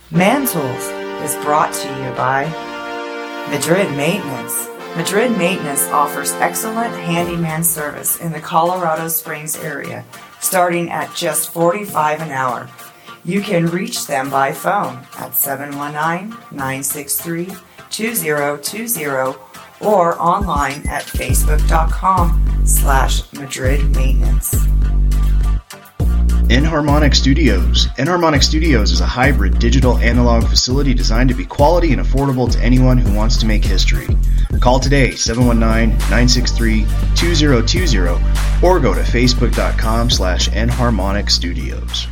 Man Tools is brought to you by Madrid Maintenance. Madrid Maintenance offers excellent handyman service in the Colorado Springs area, starting at just $45 an hour. You can reach them by phone at 719-963-2020 or online at facebook.com/Madrid Maintenance. Enharmonic Studios. Enharmonic Studios is a hybrid digital analog facility designed to be quality and affordable to anyone who wants to make history. Call today, 719-963-2020, or go to facebook.com/Enharmonic Studios.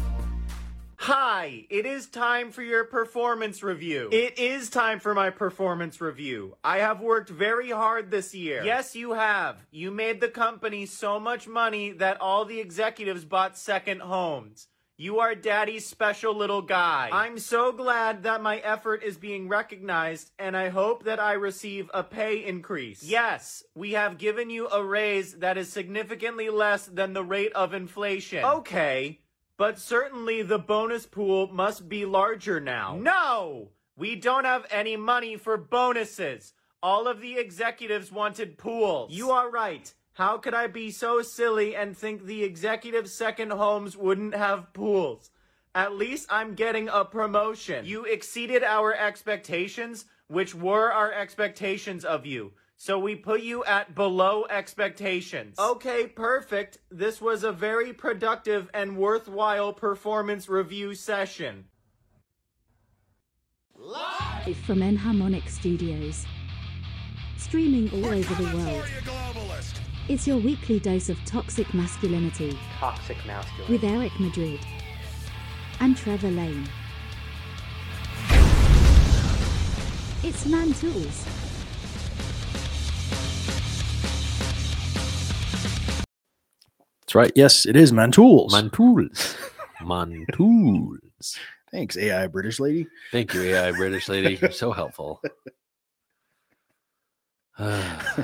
Hi, it is time for your performance review. It is time for my performance review. I have worked very hard this year. Yes, you have. You made the company so much money that all the executives bought second homes. You are Daddy's special little guy. I'm so glad that my effort is being recognized, and I hope that I receive a pay increase. Yes, we have given you a raise that is significantly less than the rate of inflation. Okay. But certainly the bonus pool must be larger now. No! We don't have any money for bonuses. All of the executives wanted pools. You are right. How could I be so silly and think the executive second homes wouldn't have pools? At least I'm getting a promotion. You exceeded our expectations, which were our expectations of you. So we put you at below expectations. Okay, perfect. This was a very productive and worthwhile performance review session. Live from Enharmonic Studios. Streaming all over the world. It's your weekly dose of toxic masculinity. Toxic masculinity. With Eric Madrid and Trevor Lane. It's Man Tools. That's right. Yes, it is Man Tools. Man Tools. Man Tools. Thanks, AI British lady. Thank you, AI British lady. You're so helpful. How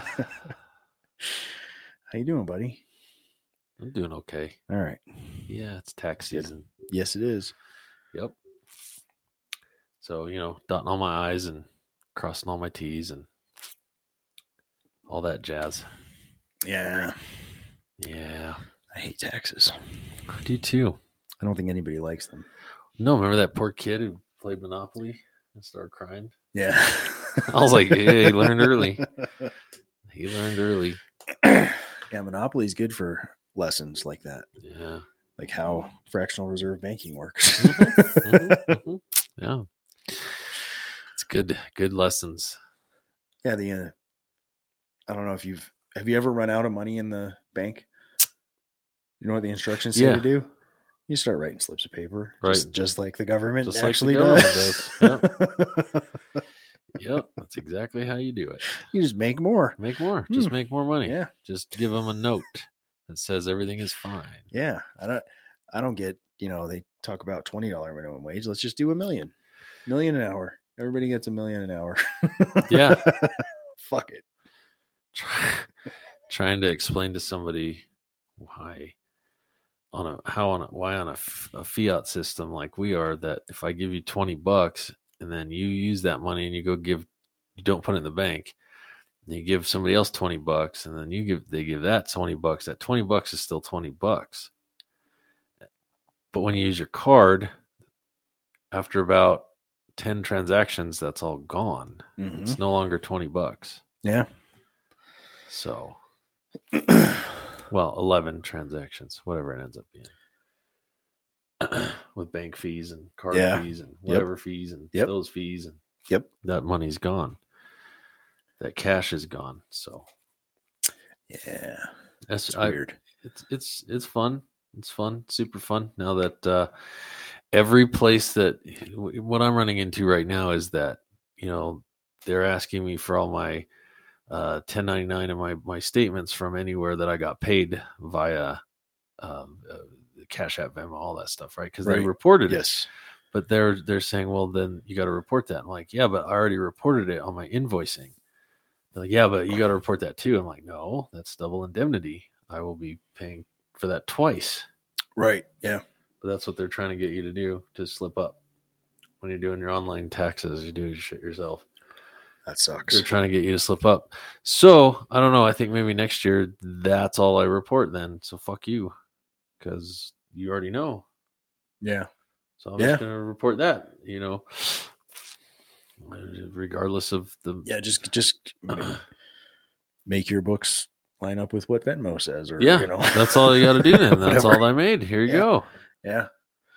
you doing, buddy? I'm doing okay. All right. Yeah, it's tax season. Yes, it is. Yep. So, dotting all my I's and crossing all my T's and all that jazz. Yeah. Yeah. I hate taxes. I do too. I don't think anybody likes them. No, remember that poor kid who played Monopoly and started crying? Yeah. I was like, hey, he learned early. He learned early. Yeah, Monopoly is good for lessons like that. Yeah. Like how fractional reserve banking works. Yeah. It's good lessons. Yeah, I don't know if have you ever run out of money in the bank? You know what the instructions say to do? You start writing slips of paper, right? Just like the government just actually like does. Yep. Yep, that's exactly how you do it. You just make more. Make more. Just make more money. Yeah. Just give them a note that says everything is fine. Yeah. I don't get, they talk about $20 minimum wage. Let's just do $1 million. $1 million an hour. Everybody gets $1 million an hour. Yeah. Fuck it. Trying to explain to somebody why on a fiat system like we are, that if I give you $20 and then you use that money and you don't put it in the bank, and you give somebody else $20 and then they give that $20, that $20 is still $20. But when you use your card, after about 10 transactions, that's all gone. Mm-hmm. It's no longer $20. Yeah. So, 11 transactions, whatever it ends up being, with bank fees and card fees and whatever fees and those fees, and that money's gone. That cash is gone. So, yeah, that's weird. It's fun. It's fun, super fun. Now that every place that what I'm running into right now is that they're asking me for all my 1099 and my statements from anywhere that I got paid via Cash App, Venmo, all that stuff, right? Because they reported it. But they're saying, well, then you got to report that. I'm like, yeah, but I already reported it on my invoicing. They're like, yeah, but you got to report that too. I'm like, no, that's double indemnity. I will be paying for that twice. Right. Yeah. But that's what they're trying to get you to do, to slip up when you're doing your online taxes, you do shit yourself. That sucks. They're trying to get you to slip up. So I don't know. I think maybe next year that's all I report then. So fuck you, because you already know. Yeah. So I'm just gonna report that. Regardless of the just make your books line up with what Venmo says, or that's all you got to do. Then that's all I made. Here you go. Yeah.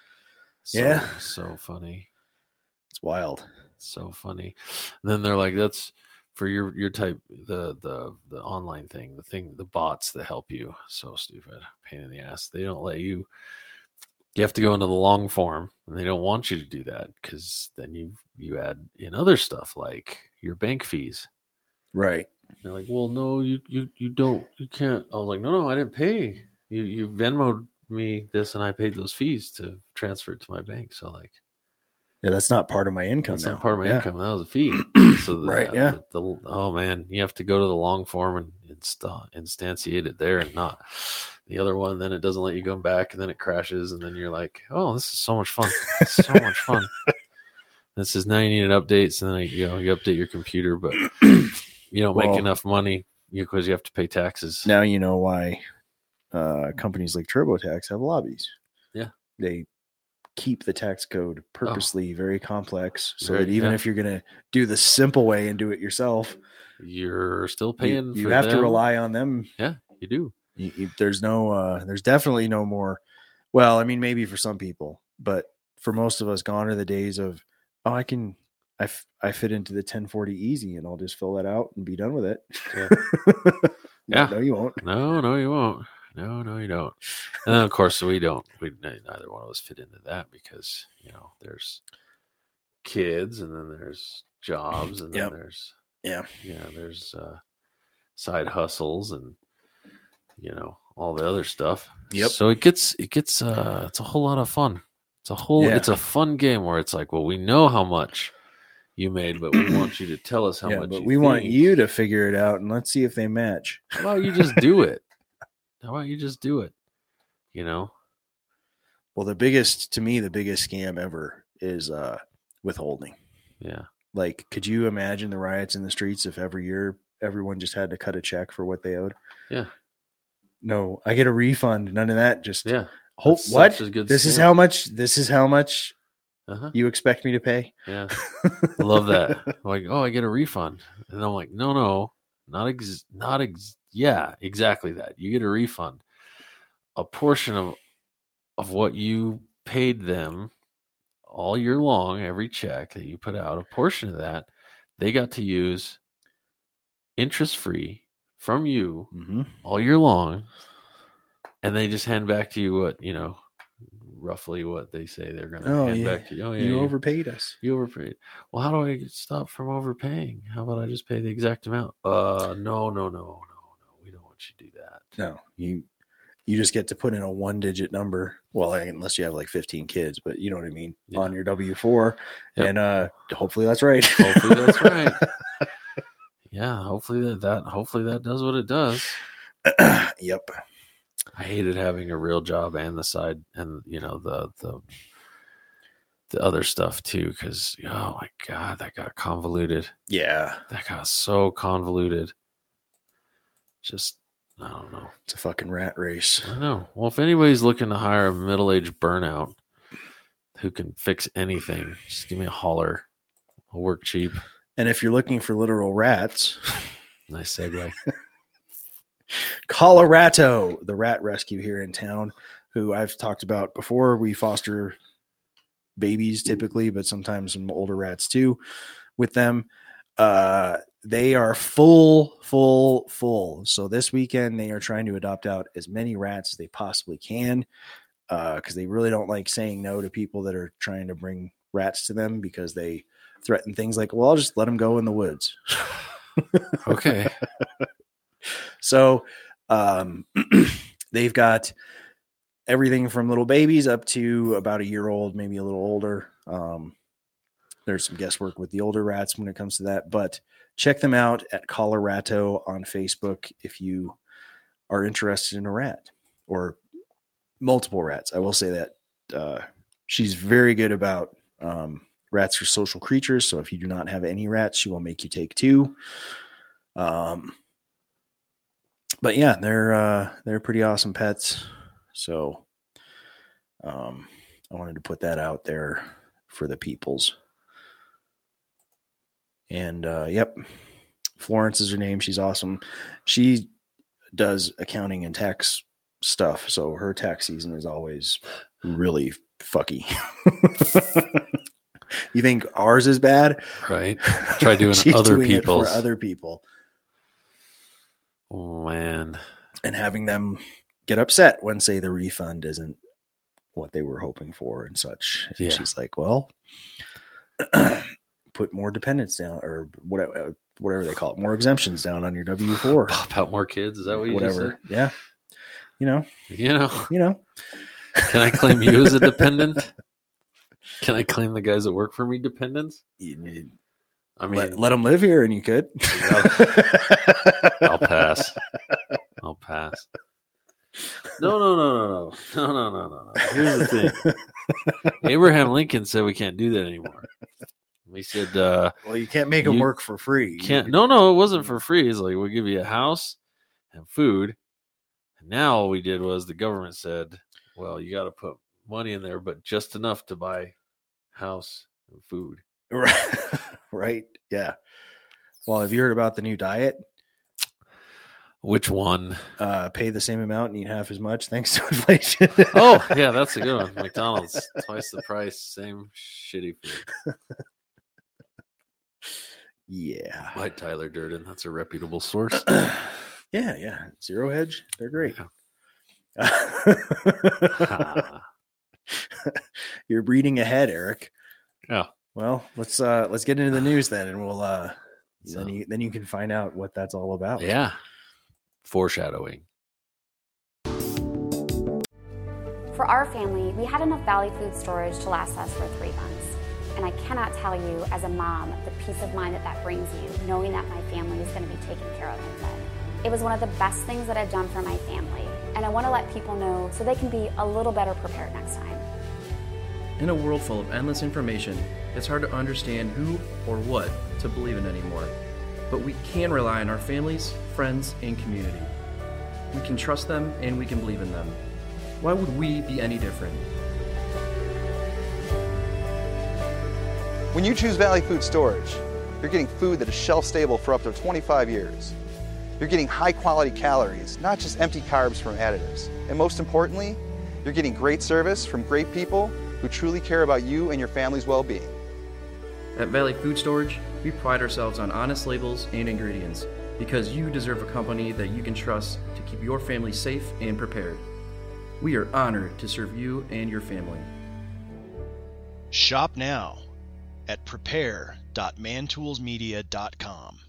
So funny. It's wild. So funny. And then they're like, that's for your type, the online thing, the bots that help you. So stupid, pain in the ass. They don't let you have to go into the long form, and they don't want you to do that, because then you add in other stuff like your bank fees. Right. They're like, well, no, you don't, you can't. I was like, no, I didn't pay. You Venmo'd me this, and I paid those fees to transfer it to my bank. So like, yeah, that's not part of my income. That's not part of my income. That was a fee. So right. Oh man, you have to go to the long form and instantiate it there, and not the other one. Then it doesn't let you go back, and then it crashes, and then you're like, oh, this is so much fun. So much fun. This is now you need an update, so then you update your computer, but you don't make enough money because you have to pay taxes. Now you know why companies like TurboTax have lobbies. Yeah, they keep the tax code purposely very complex, so that even if you're going to do the simple way and do it yourself, you're still paying. You have to rely on them. Yeah, you do. There's definitely no more. Well, I mean, maybe for some people, but for most of us, gone are the days of, I fit into the 1040 easy, and I'll just fill that out and be done with it. Yeah. No, you won't. No, you won't. No, you don't. And then, of course, neither one of us fit into that, because, there's kids, and then there's jobs, and then there's side hustles, and, all the other stuff. Yep. So it's a whole lot of fun. It's a fun game where it's like, well, we know how much you made, but we want you to tell us how much. But we want you to figure it out, and let's see if they match. How about you just do it? Well, the biggest scam ever is withholding. Yeah. Like, could you imagine the riots in the streets if every year everyone just had to cut a check for what they owed? Yeah. No, I get a refund. None of that. Just what? This is how much you expect me to pay? Yeah. I love that. Like, I get a refund. And I'm like, no, yeah, exactly that. You get a refund. A portion of what you paid them all year long, every check that you put out, a portion of that they got to use interest-free from you all year long, and they just hand back to you what, roughly what they say they're going to hand back to you. You overpaid us. You overpaid. Well, how do I stop from overpaying? How about I just pay the exact amount? No. We don't want you to do that. No, you just get to put in a 1-digit number. Well, unless you have like 15 kids, but you know what I mean, on your W-4. Yep. And hopefully that's right. Hopefully that's right. Yeah, hopefully that does what it does. Yep. I hated having a real job and the side, and the other stuff too, because oh my god, that got convoluted. Yeah, that got so convoluted. Just, I don't know. It's a fucking rat race. I know. Well, if anybody's looking to hire a middle-aged burnout who can fix anything, just give me a holler. I'll work cheap. And if you're looking for literal rats, nice segue. Colorado, the rat rescue here in town, who I've talked about before. We foster babies typically, but sometimes some older rats too with them. They are full. So this weekend they are trying to adopt out as many rats as they possibly can, because they really don't like saying no to people that are trying to bring rats to them, because they threaten things like, well, I'll just let them go in the woods. Okay. So they've got everything from little babies up to about a year old, maybe a little older. There's some guesswork with the older rats when it comes to that, but check them out at Colorado on Facebook if you are interested in a rat or multiple rats. I will say that she's very good about Rats are social creatures, so if you do not have any rats, she will make you take 2. But yeah, they're pretty awesome pets. So I wanted to put that out there for the peoples. And yep, Florence is her name. She's awesome. She does accounting and tax stuff, so her tax season is always really fucky. You think ours is bad? Right. Try doing She's other doing it people's. for other people. Oh, man. And having them get upset when, say, the refund isn't what they were hoping for and such. And Yeah. she's like, well, put more dependents down, or whatever they call it, more exemptions down on your W-4. Pop out more kids. Is that what you just Whatever. Yeah. You know. Can I claim you as a dependent? Can I claim the guys that work for me dependents? I mean, let them live here, and you could. I'll pass. No. Here's the thing. Abraham Lincoln said we can't do that anymore. He said, well, you can't make them you work for free. can't. No, it wasn't for free. It's like, we'll give you a house and food. And now all we did was the government said, well, you got to put money in there, but just enough to buy house and food. Right. Yeah. Well, have you heard about the new diet? Which one? Pay the same amount and eat half as much thanks to inflation. Oh, yeah, that's a good one. McDonald's, twice the price, same shitty food. Yeah. By Tyler Durden. That's a reputable source. Yeah. Zero Hedge. They're great. You're breeding ahead, Eric. Yeah. Well, let's get into the news then, and we'll then you can find out what that's all about. Yeah. Foreshadowing. For our family, we had enough Valley Food Storage to last us for 3 months. And I cannot tell you, as a mom, the peace of mind that brings you, knowing that my family is going to be taken care of and fed. It was one of the best things that I've done for my family. And I want to let people know so they can be a little better prepared next time. In a world full of endless information, it's hard to understand who or what to believe in anymore. But we can rely on our families, friends, and community. We can trust them and we can believe in them. Why would we be any different? When you choose Valley Food Storage, you're getting food that is shelf stable for up to 25 years. You're getting high quality calories, not just empty carbs from additives. And most importantly, you're getting great service from great people who truly care about you and your family's well-being. At Valley Food Storage, we pride ourselves on honest labels and ingredients because you deserve a company that you can trust to keep your family safe and prepared. We are honored to serve you and your family. Shop now at prepare.mantoolsmedia.com.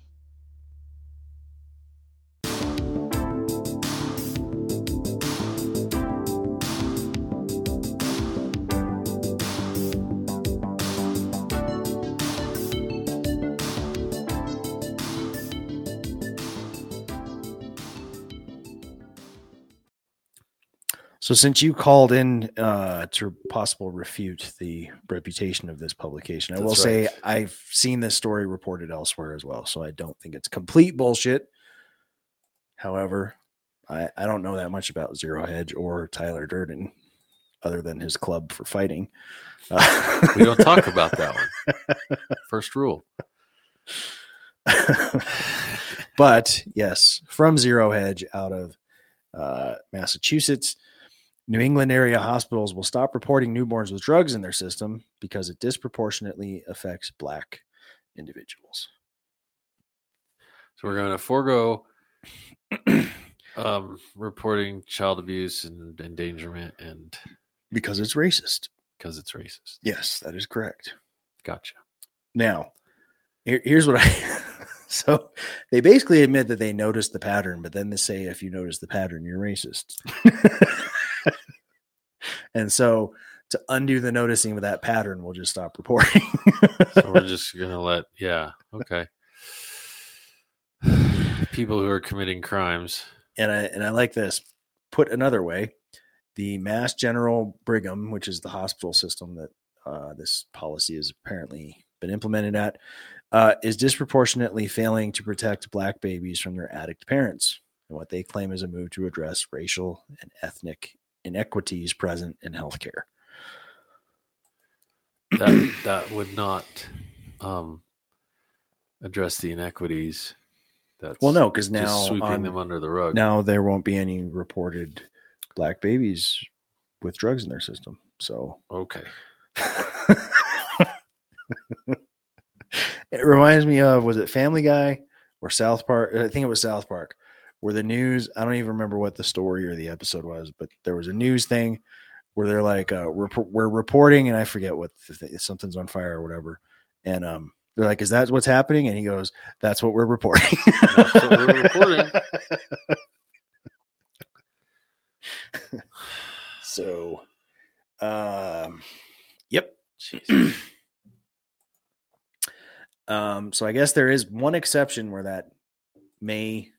So since you called in to possible refute the reputation of this publication, I will say I've seen this story reported elsewhere as well, so I don't think it's complete bullshit. However, I don't know that much about Zero Hedge or Tyler Durden other than his club for fighting. We don't talk about that one. First rule. But yes, from Zero Hedge out of Massachusetts, New England area hospitals will stop reporting newborns with drugs in their system because it disproportionately affects Black individuals. So we're going to forego reporting child abuse and endangerment, and because it's racist. Because it's racist. Yes, that is correct. Gotcha. Now, here's what so they basically admit that they noticed the pattern, but then they say if you notice the pattern, you're racist. And so to undo the noticing of that pattern, we'll just stop reporting. So we're just going to okay. People who are committing crimes. And I like this. Put another way, the Mass General Brigham, which is the hospital system that this policy has apparently been implemented at, is disproportionately failing to protect Black babies from their addict parents, and what they claim is a move to address racial and ethnic inequities present in healthcare. That would not address the inequities. That's Well, no, because now just sweeping them under the rug. Now there won't be any reported Black babies with drugs in their system. So Okay. it reminds me of, was it Family Guy or South Park? I think it was South Park, where the news, I don't even remember what the story or the episode was, but there was a news thing where they're like, we're reporting, and I forget what something's on fire or whatever. And they're like, is that what's happening? And he goes, that's what we're reporting. That's what we're reporting. So, yep. So I guess there is one exception where that may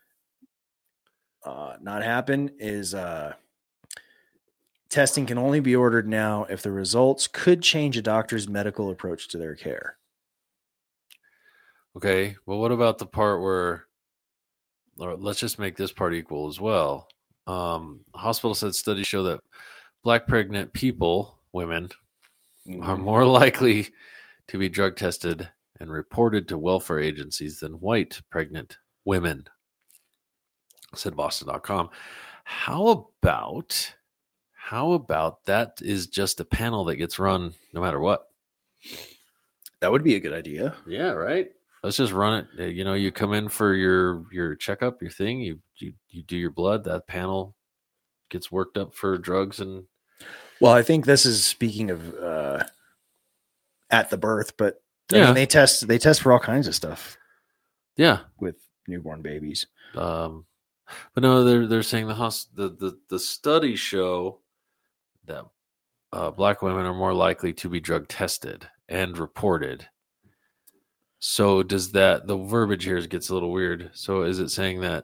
not happen is testing can only be ordered now if the results could change a doctor's medical approach to their care. Okay. Well, what about the part where, or let's just make this part equal as well. Hospital said studies show that Black pregnant people, women, are more likely to be drug tested and reported to welfare agencies than white pregnant women, said Boston.com. How about that is just a panel that gets run no matter what? That would be a good idea. Yeah, right. Let's just run it. You know, you come in for your checkup, your thing, you do your blood, that panel gets worked up for drugs. And well, I think this is speaking of at the birth, but yeah. I mean, they test for all kinds of stuff. Yeah. With newborn babies. But no, they're saying the studies show that Black women are more likely to be drug tested and reported. So does that, the verbiage here gets a little weird. So is it saying that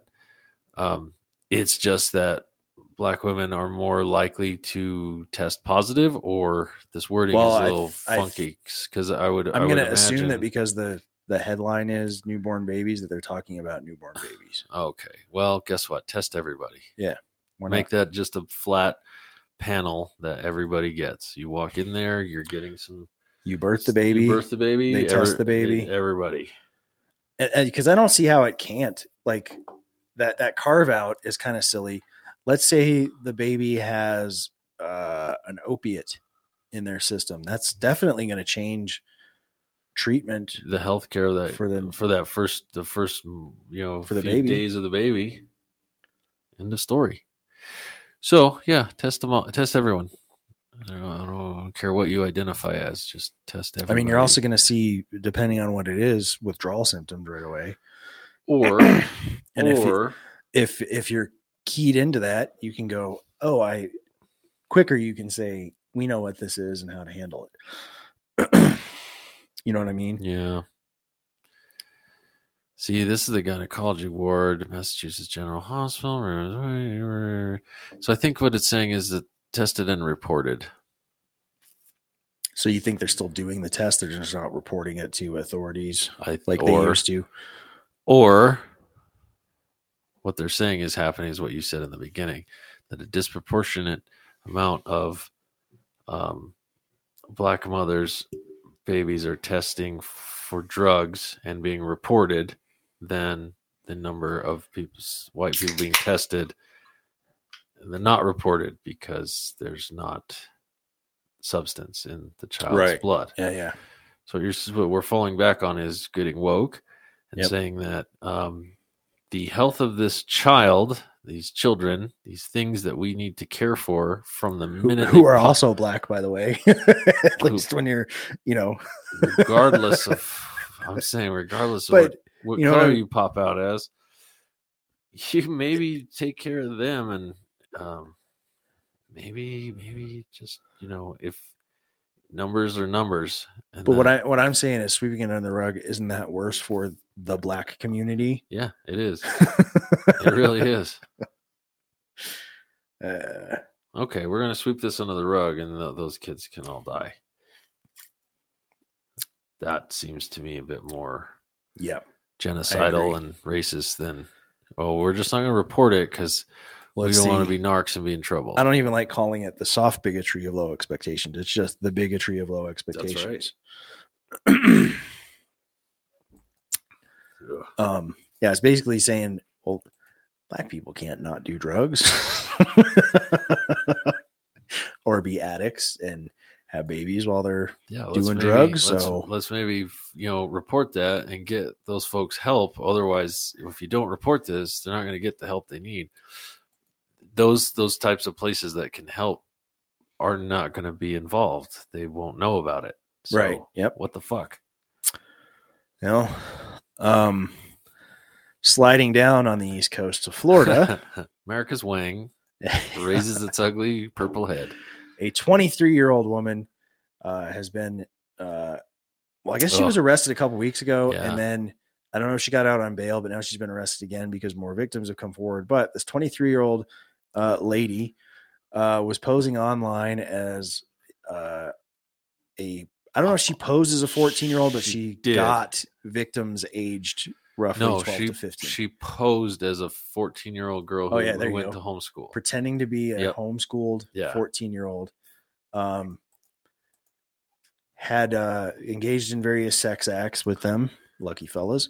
it's just that Black women are more likely to test positive, or this wording is a little funky? Because I'm going to assume that because the headline is newborn babies, that they're talking about newborn babies. Okay. Well, guess what? Test everybody. Yeah. Make that just a flat panel that everybody gets. You walk in there, you're getting some. You birth the baby. They test the baby. Everybody. Because I don't see how it can't. Like that carve out is kind of silly. Let's say the baby has an opiate in their system. That's definitely going to change treatment, the healthcare that for the first for the few baby days of the baby. End of story. So yeah, test them all. Test everyone. I don't care what you identify as. Just test everybody. I mean, you're also going to see, depending on what it is, withdrawal symptoms right away. Or if you're keyed into that, you can go, quicker. You can say, we know what this is and how to handle it. You know what I mean? Yeah. See, this is the gynecology ward, Massachusetts General Hospital. So I think what it's saying is that tested and reported. So you think they're still doing the test? They're just not reporting it to authorities they used to? Or what they're saying is happening is what you said in the beginning, that a disproportionate amount of Black mothers' babies are testing for drugs and being reported than the number of white people being tested. They're not reported because there's not substance in the child's blood. Yeah. So what we're falling back on is getting woke and saying that the health of this child, these children, these things that we need to care for from the minute who are also Black, by the way, at least when you're, regardless of, I'm saying regardless of what color you pop out as, you maybe take care of them and maybe just if numbers are numbers. But what I'm saying is sweeping it under the rug. Isn't that worse for the Black community? Yeah, it is. It really is. Okay, we're gonna sweep this under the rug, and those kids can all die. That seems to me a bit more genocidal and racist than, we're just not going to report it because we don't want to be narcs and be in trouble. I don't even like calling it the soft bigotry of low expectations. It's just the bigotry of low expectations. That's right. Yeah, it's basically saying, well, black people can't not do drugs or be addicts and have babies while they're doing drugs. So let's maybe, report that and get those folks help. Otherwise, if you don't report this, they're not going to get the help they need. Those types of places that can help are not going to be involved. They won't know about it. So, right. Yep. What the fuck? Sliding down on the east coast of Florida, America's Wang raises its ugly purple head. A 23-year-old woman has been, I guess she was arrested a couple weeks ago, and then I don't know if she got out on bail, but now she's been arrested again because more victims have come forward. But this 23-year-old lady was posing online as I don't know if she posed as a 14-year-old, but she got victims aged roughly 12 to 15. She posed as a 14-year-old girl who went to homeschool. Pretending to be a homeschooled 14-year-old. Had engaged in various sex acts with them. Lucky fellas.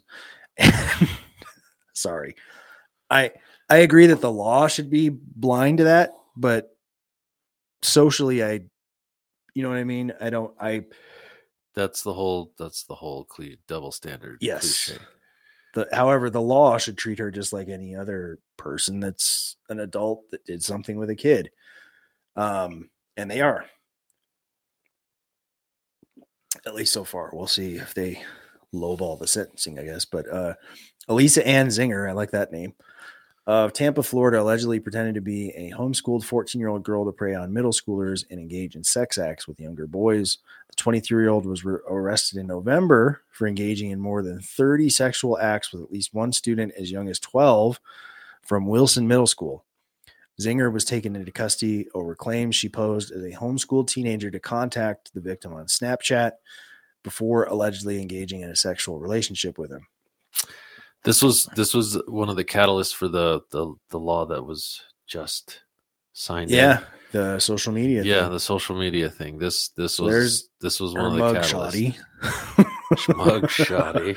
Sorry. I agree that the law should be blind to that, but socially, you know what I mean? That's the whole double standard. Yes. Cliche. However, the law should treat her just like any other person that's an adult that did something with a kid. And they are. At least so far. We'll see if they lowball the sentencing, I guess. But Elisa Ann Zinger, I like that name, of Tampa, Florida, allegedly pretended to be a homeschooled 14-year-old girl to prey on middle schoolers and engage in sex acts with younger boys. The 23-year-old was arrested in November for engaging in more than 30 sexual acts with at least one student as young as 12 from Wilson Middle School. Zinger was taken into custody over claims she posed as a homeschooled teenager to contact the victim on Snapchat before allegedly engaging in a sexual relationship with him. This was one of the catalysts for the law that was just signed. Yeah, the social media. Yeah, thing. The social media thing. This was one of the catalysts. Mug shoddy.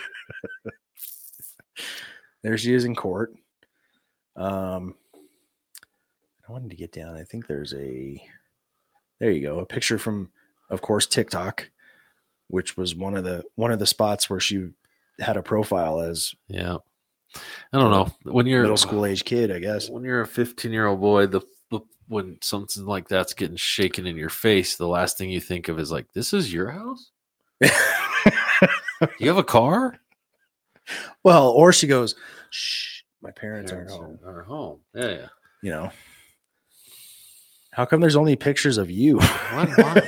There she is in court. I wanted to get down. I think there you go. A picture from, of course, TikTok, which was one of the spots where she had a profile as. Yeah. I don't know. When you're middle school age kid, I guess. When you're a 15-year-old boy, when something like that's getting shaken in your face, the last thing you think of is like, this is your house? You have a car? Well, or she goes, shh, my parents aren't home. Yeah. You know. How come there's only pictures of you? Why?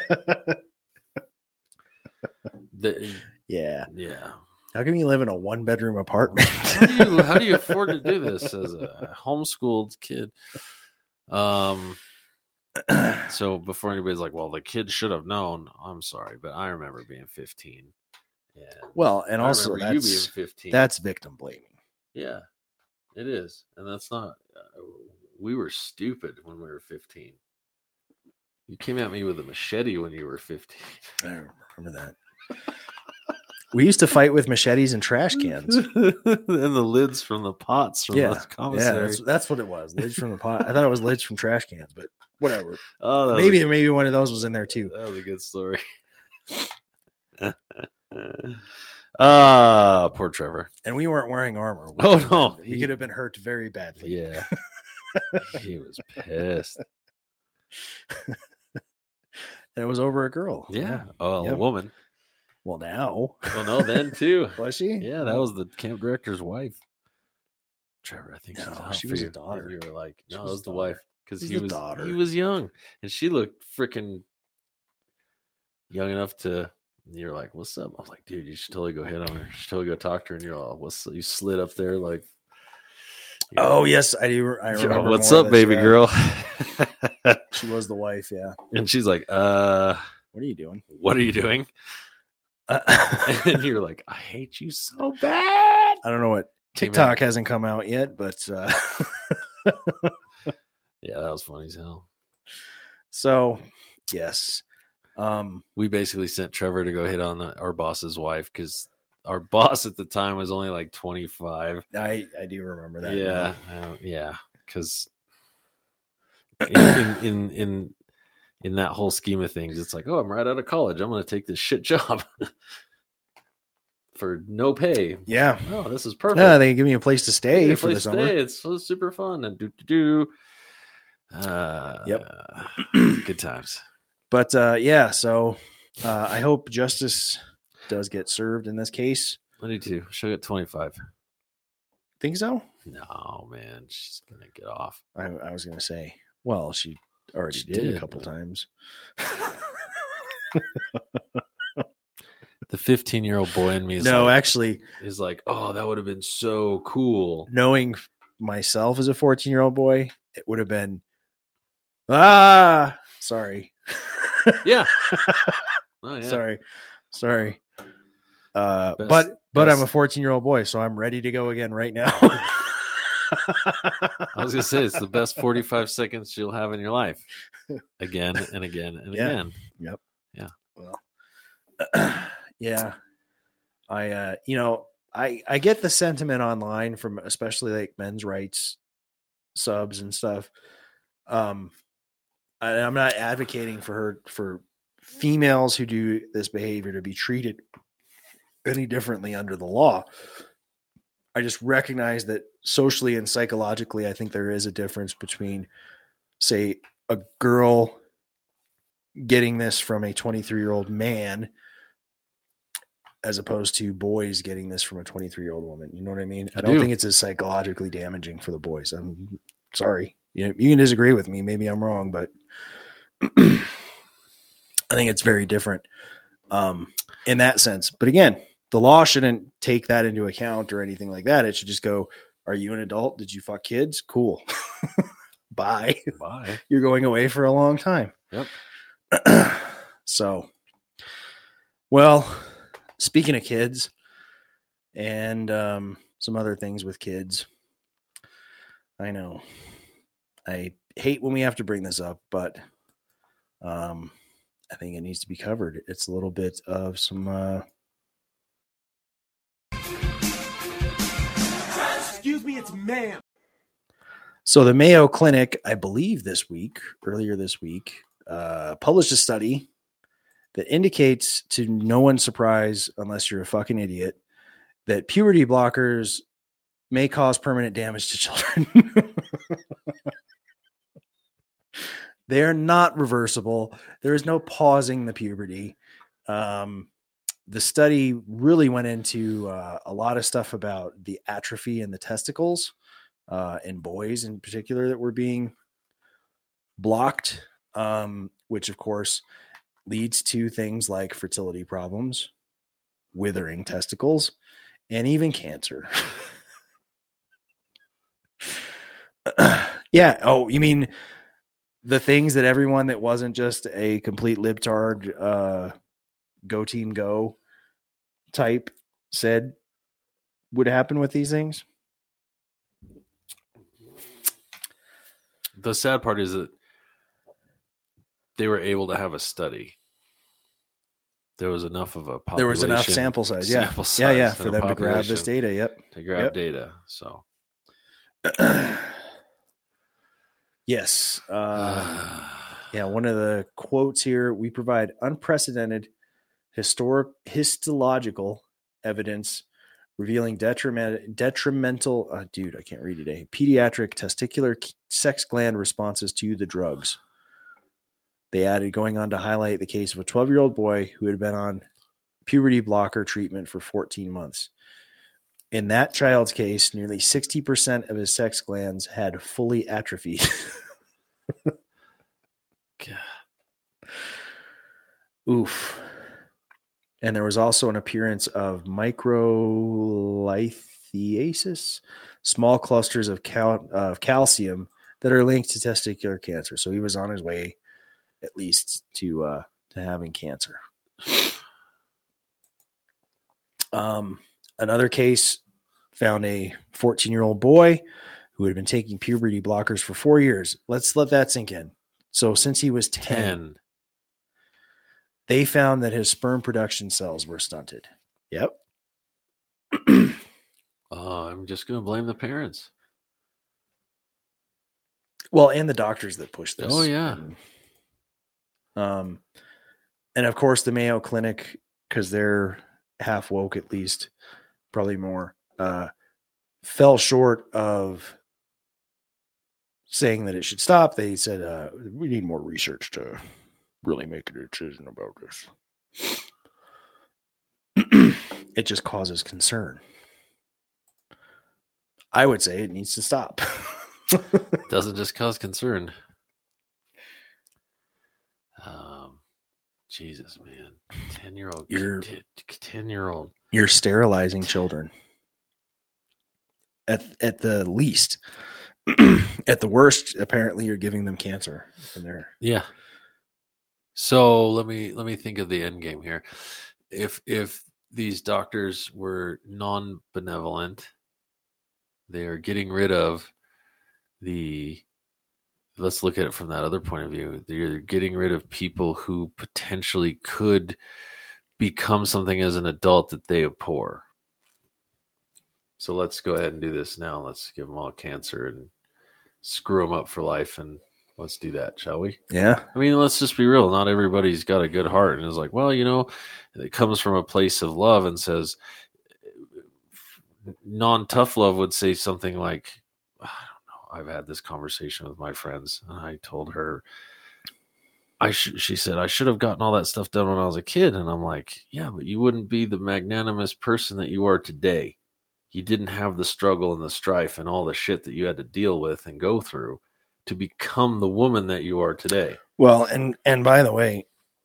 Yeah. Yeah. How come you live in a 1-bedroom apartment? How do you afford to do this as a homeschooled kid? So before anybody's like, well, the kid should have known. I'm sorry, but I remember being 15. And also you being 15. That's victim blaming. Yeah, it is, and that's not. We were stupid when we were 15. You came at me with a machete when you were 15. I remember that. We used to fight with machetes and trash cans. And the lids from the pots from the commissary. Yeah, that's what it was. Lids from the pot. I thought it was lids from trash cans, but whatever. Oh, maybe one of those was in there too. That was a good story. Poor Trevor. And we weren't wearing armor. No. He could have been hurt very badly. Yeah. He was pissed. And it was over a girl. Yeah. Oh, a woman. Well, now. Well, no, then too. Was she? Yeah, that was the camp director's wife. Trevor, I think she was a daughter. You were like, no, it was the wife because he was young, and she looked freaking young enough to. You're like, what's up? I was like, dude, you should totally go hit on her. You should totally go talk to her. And you're all, you slid up there like. Oh yes, I do. I remember. What's up, baby girl? She was the wife, yeah. And she's like, what are you doing? What are you doing? And you're like, I hate you so bad. I don't know what Came TikTok out. hasn't come out yet, but Yeah, that was funny as hell. so yes. We basically sent Trevor to go hit on our boss's wife because our boss at the time was only like 25. I do remember that. Yeah, yeah, because in that whole scheme of things, it's like, oh, I'm right out of college. I'm going to take this shit job for no pay. Yeah. Oh, this is perfect. Yeah, they give me a place to stay for the Place to summer. stay. It's so super fun and do. Yep. Good times. But yeah, so I hope justice does get served in this case. I do too. She'll get 25. Think so? No, man, she's gonna get off. I was gonna say, well, she already did a couple times. The 15-year-old boy in me is actually is like, oh, that would have been so cool. Knowing myself as a 14-year-old boy, it would have been sorry. Yeah. Oh, yeah. Sorry. But I'm a 14-year-old boy, so I'm ready to go again right now. I was gonna say it's the best 45 seconds you'll have in your life. Again and again and again. Yep. Yeah. Well, yeah. I get the sentiment online from especially like men's rights subs and stuff. I'm not advocating for females who do this behavior to be treated any differently under the law. I just recognize that socially and psychologically, I think there is a difference between, say, a girl getting this from a 23-year-old man as opposed to boys getting this from a 23-year-old woman. You know what I mean? I don't think it's as psychologically damaging for the boys. I'm sorry. You can disagree with me. Maybe I'm wrong, but I think it's very different in that sense. But again, the law shouldn't take that into account or anything like that. It should just go, are you an adult? Did you fuck kids? Cool. Bye. You're going away for a long time. Yep. So, well, speaking of kids and some other things with kids, I know I hate when we have to bring this up, but I think it needs to be covered. It's a little bit of some Excuse me, it's ma'am. So the Mayo Clinic, I believe earlier this week, published a study that indicates, to no one's surprise, unless you're a fucking idiot, that puberty blockers may cause permanent damage to children. They are not reversible. There is no pausing the puberty. The study really went into a lot of stuff about the atrophy in the testicles in boys in particular that were being blocked, which of course leads to things like fertility problems, withering testicles, and even cancer. Yeah. Oh, you mean the things that everyone that wasn't just a complete libtard, go team go type said would happen with these things? The sad part is that they were able to have a study. There was enough of a population. There was enough sample size. Yeah. Yeah. For them to grab this data. Yep. To grab data. So. Yes. Yeah. One of the quotes here, we provide unprecedented histological evidence revealing detrimental, I can't read today, pediatric testicular sex gland responses to the drugs. They added, going on to highlight the case of a 12-year-old boy who had been on puberty blocker treatment for 14 months. In that child's case, nearly 60% of his sex glands had fully atrophied. Oof. And there was also an appearance of microlithiasis, small clusters of calcium that are linked to testicular cancer. So he was on his way, at least, to having cancer. Another case found a 14-year-old boy who had been taking puberty blockers for 4 years. Let's let that sink in. So since he was 10, they found that his sperm production cells were stunted. Yep. I'm just going to blame the parents. Well, and the doctors that pushed this. Oh, yeah. And of course, the Mayo Clinic, because they're half woke at least, probably more, fell short of saying that it should stop. They said, we need more research to really make a decision about this. It just causes concern. I would say it needs to stop. Doesn't just cause concern. Jesus, man. 10-year-old. 10-year-old. You're sterilizing children. At the least. At the worst, apparently you're giving them cancer in there. Yeah. So let me think of the end game here. If these doctors were non-benevolent, they are getting rid of let's look at it from that other point of view. They're getting rid of people who potentially could become something as an adult that they abhor. So let's go ahead and do this now. Let's give them all cancer and screw them up for life, and let's do that, shall we? Yeah. I mean, let's just be real. Not everybody's got a good heart and is like, well, it comes from a place of love and says, non-tough love would say something like, I don't know. I've had this conversation with my friends, and I told her, she said, I should have gotten all that stuff done when I was a kid. And I'm like, yeah, but you wouldn't be the magnanimous person that you are today. You didn't have the struggle and the strife and all the shit that you had to deal with and go through to become the woman that you are today. Well, and by the way,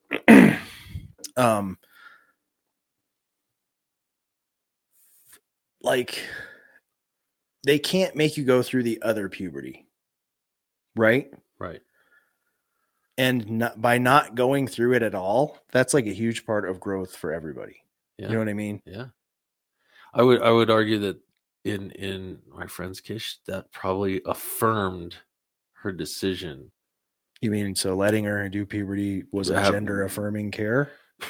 like, they can't make you go through the other puberty, right? Right. And by not going through it at all, that's like a huge part of growth for everybody. Yeah. You know what I mean? Yeah. I would argue that in my friend's case, that probably affirmed her decision. You mean, so letting her do puberty was a gender affirming care?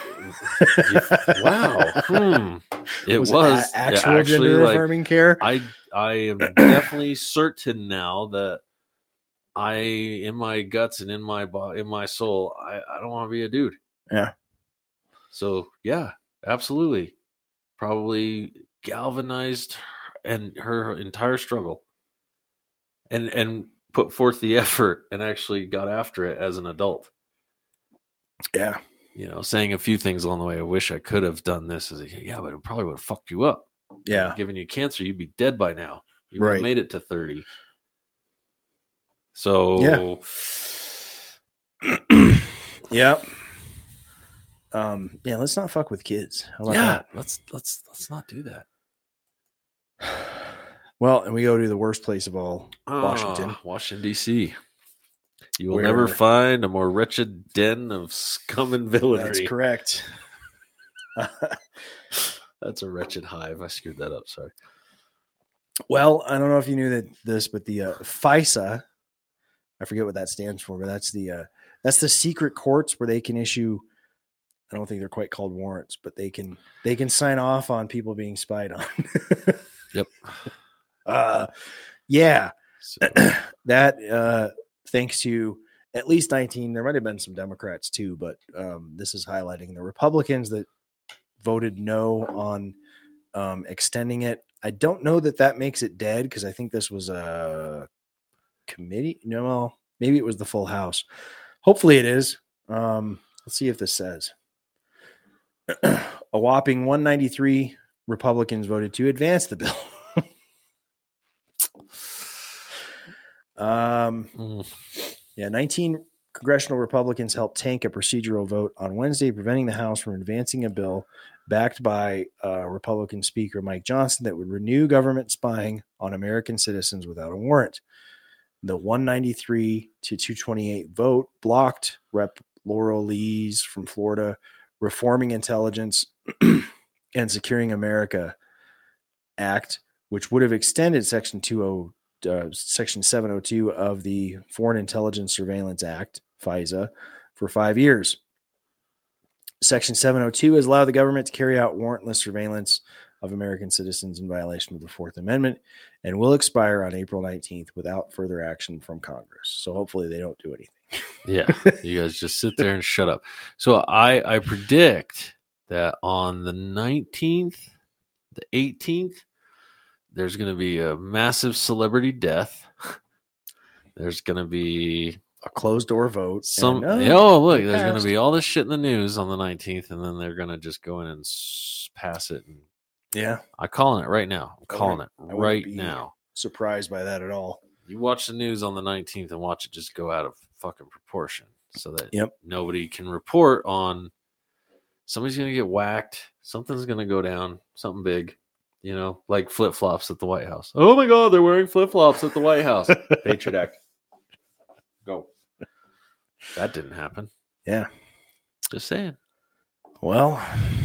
Wow. It was actual gender affirming care. I am definitely certain now that in my guts and in my soul, I don't want to be a dude. Yeah. So yeah, absolutely. Probably galvanized and her entire struggle and put forth the effort and actually got after it as an adult. Yeah. Saying a few things along the way. I wish I could have done this. But it probably would have fucked you up. Yeah. Giving you cancer, you'd be dead by now. You would have made it to 30. So yeah. Let's not fuck with kids. How about that? Let's not do that. Well, and we go to the worst place of all, Washington. Washington, D.C. You will never find a more wretched den of scum and villainy. That's correct. That's a wretched hive. I screwed that up. Sorry. Well, I don't know if you knew this, but the FISA, I forget what that stands for, but that's the secret courts where they can issue. I don't think they're quite called warrants, but they can sign off on people being spied on. Yep. Yeah. So. That thanks to at least 19, there might have been some Democrats too, but this is highlighting the Republicans that voted no on extending it. I don't know that makes it dead because I think this was a committee. No, maybe it was the full House. Hopefully it is. Let's see if this says. A whopping 193 Republicans voted to advance the bill. 19 congressional Republicans helped tank a procedural vote on Wednesday, preventing the House from advancing a bill backed by Republican Speaker Mike Johnson that would renew government spying on American citizens without a warrant. The 193 to 228 vote blocked Rep. Laurel Lees from Florida reforming intelligence and Securing America Act, which would have extended Section 702 of the Foreign Intelligence Surveillance Act, FISA, for 5 years. Section 702 has allowed the government to carry out warrantless surveillance of American citizens in violation of the Fourth Amendment and will expire on April 19th without further action from Congress. So hopefully they don't do anything. Yeah, you guys just sit there and shut up. So I predict that on the 19th, the 18th, there's going to be a massive celebrity death. There's going to be a closed door vote. Look, there's going to be all this shit in the news on the 19th, and then they're going to just go in and pass it. And yeah, I'm calling it right now. I'm calling it right now. Surprised by that at all? You watch the news on the 19th and watch it just go out of fucking proportion, so that nobody can report on somebody's going to get whacked, something's going to go down, something big. You know, like flip-flops at the White House. Oh my God, they're wearing flip-flops at the White House. Patriot Act. Go. That didn't happen. Yeah. Just saying. Well,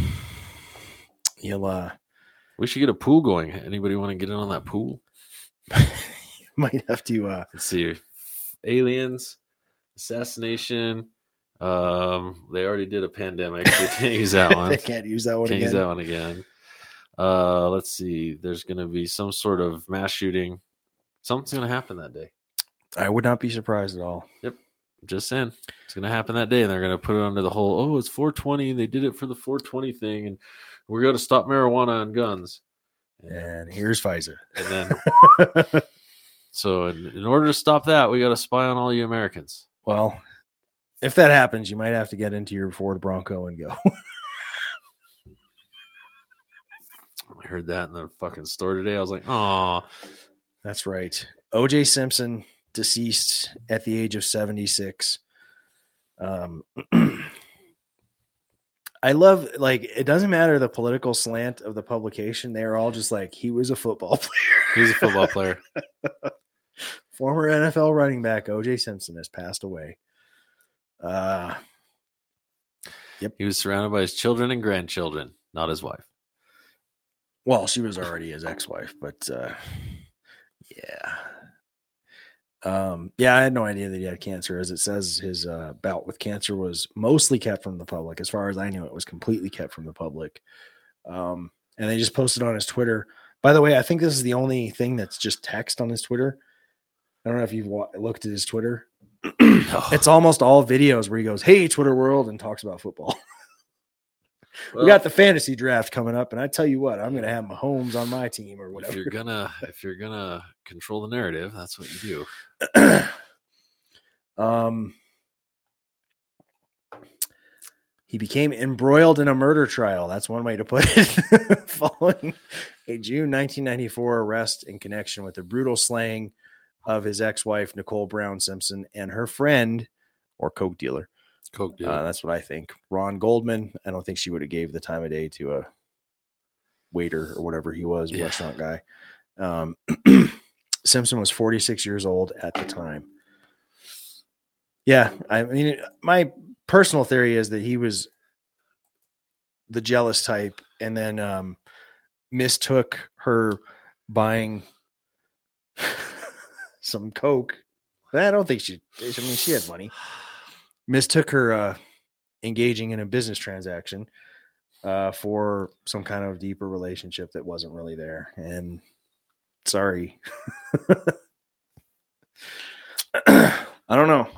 we should get a pool going. Anybody want to get in on that pool? Might have to let's see. Aliens, assassination. They already did a pandemic. They can't use that one. They can't use that one can't again. Use that one again. Let's see. There's going to be some sort of mass shooting. Something's going to happen that day. I would not be surprised at all. Yep. Just saying. It's going to happen that day, and they're going to put it under the whole, it's 420. They did it for the 420 thing, and we're going to stop marijuana and guns. And here's Pfizer. And then, so in order to stop that, we got to spy on all you Americans. Well, if that happens, you might have to get into your Ford Bronco and go. I heard that in the fucking store today. I was like, oh, that's right. O.J. Simpson, deceased at the age of 76. I love, like, it doesn't matter the political slant of the publication. They're all just like, he was a football player. He's a football player. Former NFL running back O.J. Simpson has passed away. Yep. He was surrounded by his children and grandchildren, not his wife. Well, she was already his ex-wife, but yeah. I had no idea that he had cancer. As it says, his bout with cancer was mostly kept from the public. As far as I knew, it was completely kept from the public. And they just posted on his Twitter. By the way, I think this is the only thing that's just text on his Twitter. I don't know if you've looked at his Twitter. It's almost all videos where he goes, "Hey, Twitter world," and talks about football. Well, we got the fantasy draft coming up, and I tell you what, I'm going to have Mahomes on my team or whatever. If you're gonna control the narrative, that's what you do. He became embroiled in a murder trial. That's one way to put it. Following a June 1994 arrest in connection with the brutal slaying of his ex-wife Nicole Brown Simpson and her friend or coke dealer. That's what I think. Ron Goldman. I don't think she would have gave the time of day to a waiter or whatever he was, restaurant guy. Simpson was 46 years old at the time. Yeah, I mean, my personal theory is that he was the jealous type and then mistook her buying some coke. I don't think she had money. Mistook her engaging in a business transaction for some kind of deeper relationship that wasn't really there. And sorry. I don't know.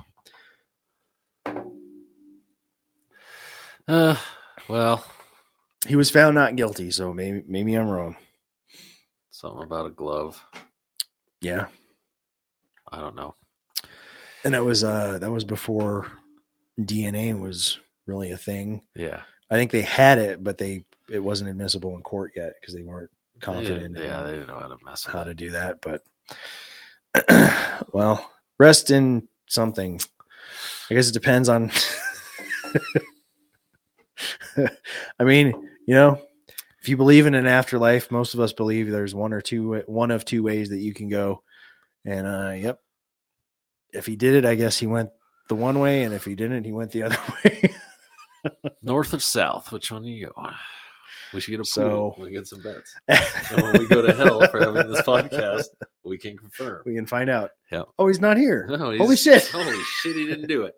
Well, he was found not guilty, so maybe I'm wrong. Something about a glove. Yeah. I don't know. And that was before DNA was really a thing. Yeah. I think they had it, but it wasn't admissible in court yet because they weren't confident. Yeah, they didn't know how to mess with how to do that. But well, rest in something. I guess it depends on. I mean, if you believe in an afterlife, most of us believe there's one of two ways that you can go. And yep. If he did it, I guess he went the one way, and if he didn't, he went the other way. North or south? Which one do you go on? We should get a pool. So We get some bets. And when we go to hell for having this podcast, we can confirm. We can find out. Yeah. Oh, he's not here. No, Holy shit. Holy shit, he didn't do it.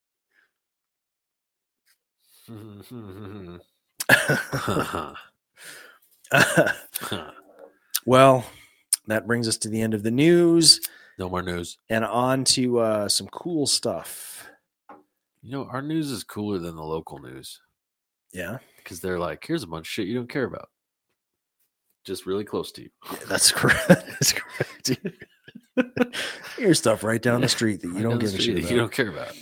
Well, that brings us to the end of the news. No more news. And on to some cool stuff. You know, our news is cooler than the local news. Yeah. Because they're like, here's a bunch of shit you don't care about. Just really close to you. Yeah, that's correct. That's correct. Here's stuff right down the street that you don't give a shit about. You don't care about.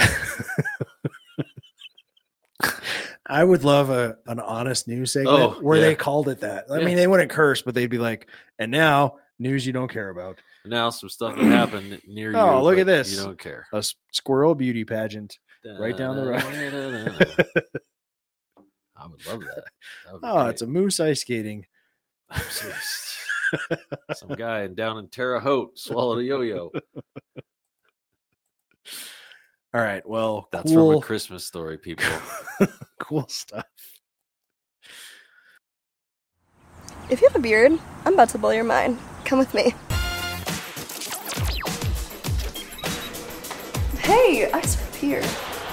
I would love an honest news segment where they called it that. I mean, they wouldn't curse, but they'd be like, and now news you don't care about. Now some stuff that happened near you. Oh, look at this. You don't care. A squirrel beauty pageant right down the road. I would love that. Oh, it's a moose ice skating. Some guy down in Terre Haute swallowed a yo-yo. All right. Well, that's from A Christmas Story, people. Cool stuff. If you have a beard, I'm about to blow your mind. Come with me. Hey, I saw a beard.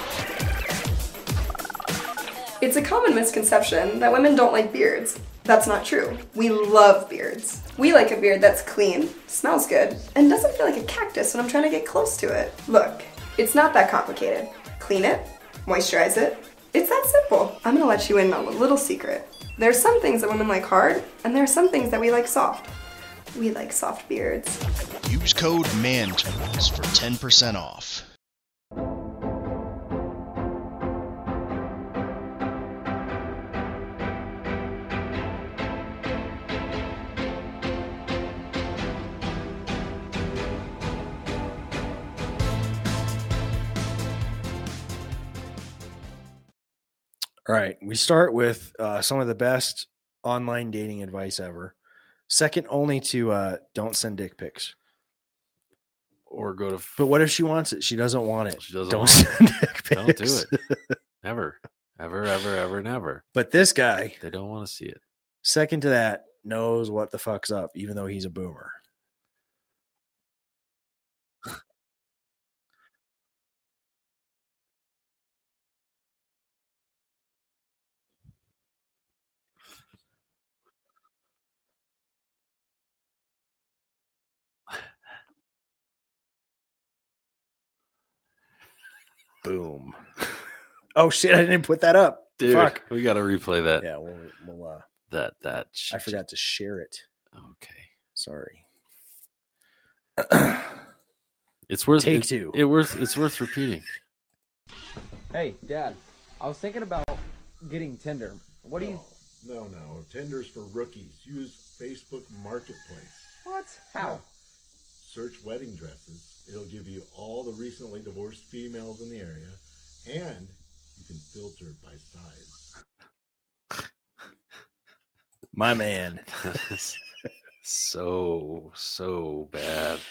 It's a common misconception that women don't like beards. That's not true. We love beards. We like a beard that's clean, smells good, and doesn't feel like a cactus when I'm trying to get close to it. Look, it's not that complicated. Clean it, moisturize it. It's that simple. I'm gonna let you in on a little secret. There are some things that women like hard, and there are some things that we like soft. We like soft beards. Use code MANTOOLS for 10% off. All right. We start with some of the best online dating advice ever. Second only to don't send dick pics. Or go to... But what if she wants it? She doesn't want it. She doesn't don't want send dick pics. Don't do it. Never. Ever, ever, ever, never. But this guy... They don't want to see it. Second to that, knows what the fuck's up, even though he's a boomer. Boom. Oh shit, I didn't put that up. Dude, fuck. We got to replay that. Yeah, we'll that I forgot to share it. Okay. Sorry. It's worth Take two. It's worth repeating. Hey, Dad, I was thinking about getting Tinder. What do you... No. Tinder's for rookies. Use Facebook Marketplace. What? How? Search wedding dresses. It'll give you all the recently divorced females in the area, and you can filter by size. My man. so bad.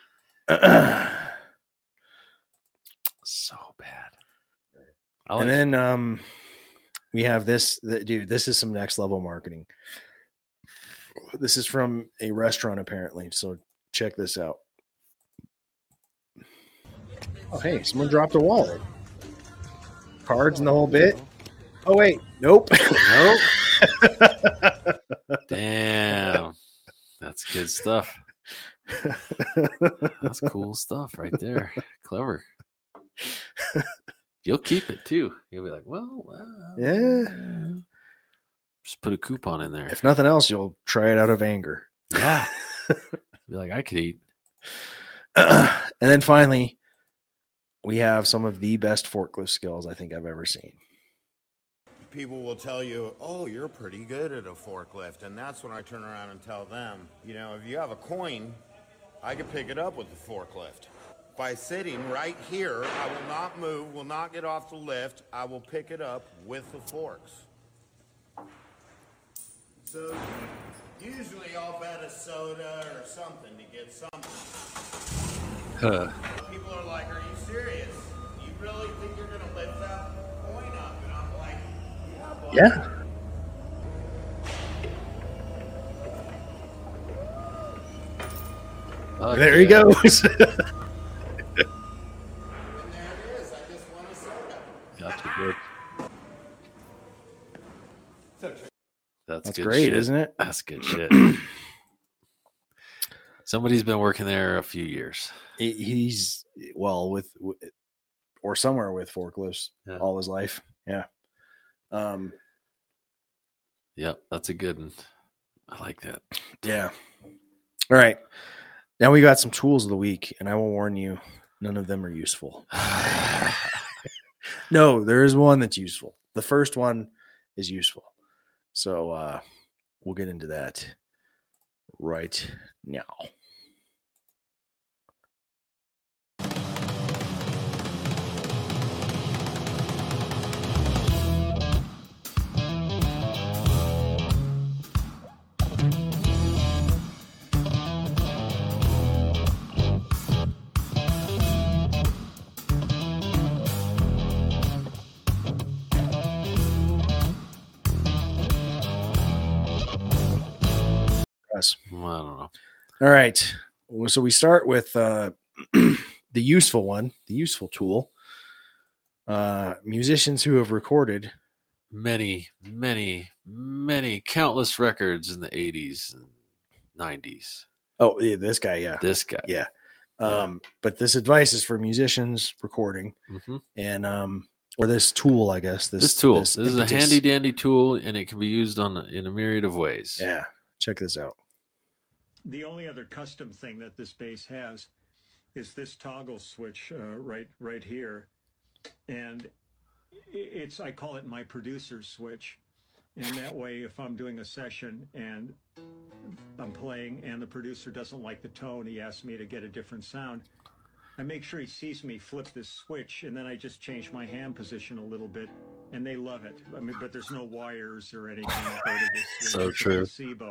So bad. And then we have this. Dude, this is some next level marketing. This is from a restaurant, apparently. So check this out. Oh, hey, someone dropped a wallet. Cards and the whole bit. Oh, wait. Nope. Nope. Damn. That's good stuff. That's cool stuff right there. Clever. You'll keep it too. You'll be like, well, yeah. Just put a coupon in there. If nothing else, you'll try it out of anger. Yeah. Be like, I could eat. And then finally, we have some of the best forklift skills I think I've ever seen. People will tell you, oh, you're pretty good at a forklift. And that's when I turn around and tell them, you know, if you have a coin, I can pick it up with the forklift. By sitting right here, I will not move, will not get off the lift. I will pick it up with the forks. So usually I'll bet a soda or something to get something. People are like, are you serious? You really think you're going to lift that coin up? And I'm like, yeah, buddy. Yeah. There he goes. That's good. That's good great, shit. isn't it? That's good shit. Somebody's been working there a few years. He's or somewhere with forklifts all his life. Yeah. Yep, that's a good one. I like that. Yeah. All right. Now we got some tools of the week, and I will warn you, none of them are useful. No, there is one that's useful. The first one is useful. So we'll get into that right now. I don't know. All right. So we start with the useful one, the useful tool. Musicians who have recorded many countless records in the 80s and 90s. Oh, yeah, this guy, yeah. This guy. Yeah. But this advice is for musicians recording and or this tool, I guess. This tool. This is a handy dandy tool, and it can be used in a myriad of ways. Yeah. Check this out. The only other custom thing that this bass has is this toggle switch right here, and I call it my producer switch. And that way, if I'm doing a session and I'm playing and the producer doesn't like the tone, he asks me to get a different sound, I make sure he sees me flip this switch, and then I just change my hand position a little bit, and they love it. I mean, but there's no wires or anything. So true.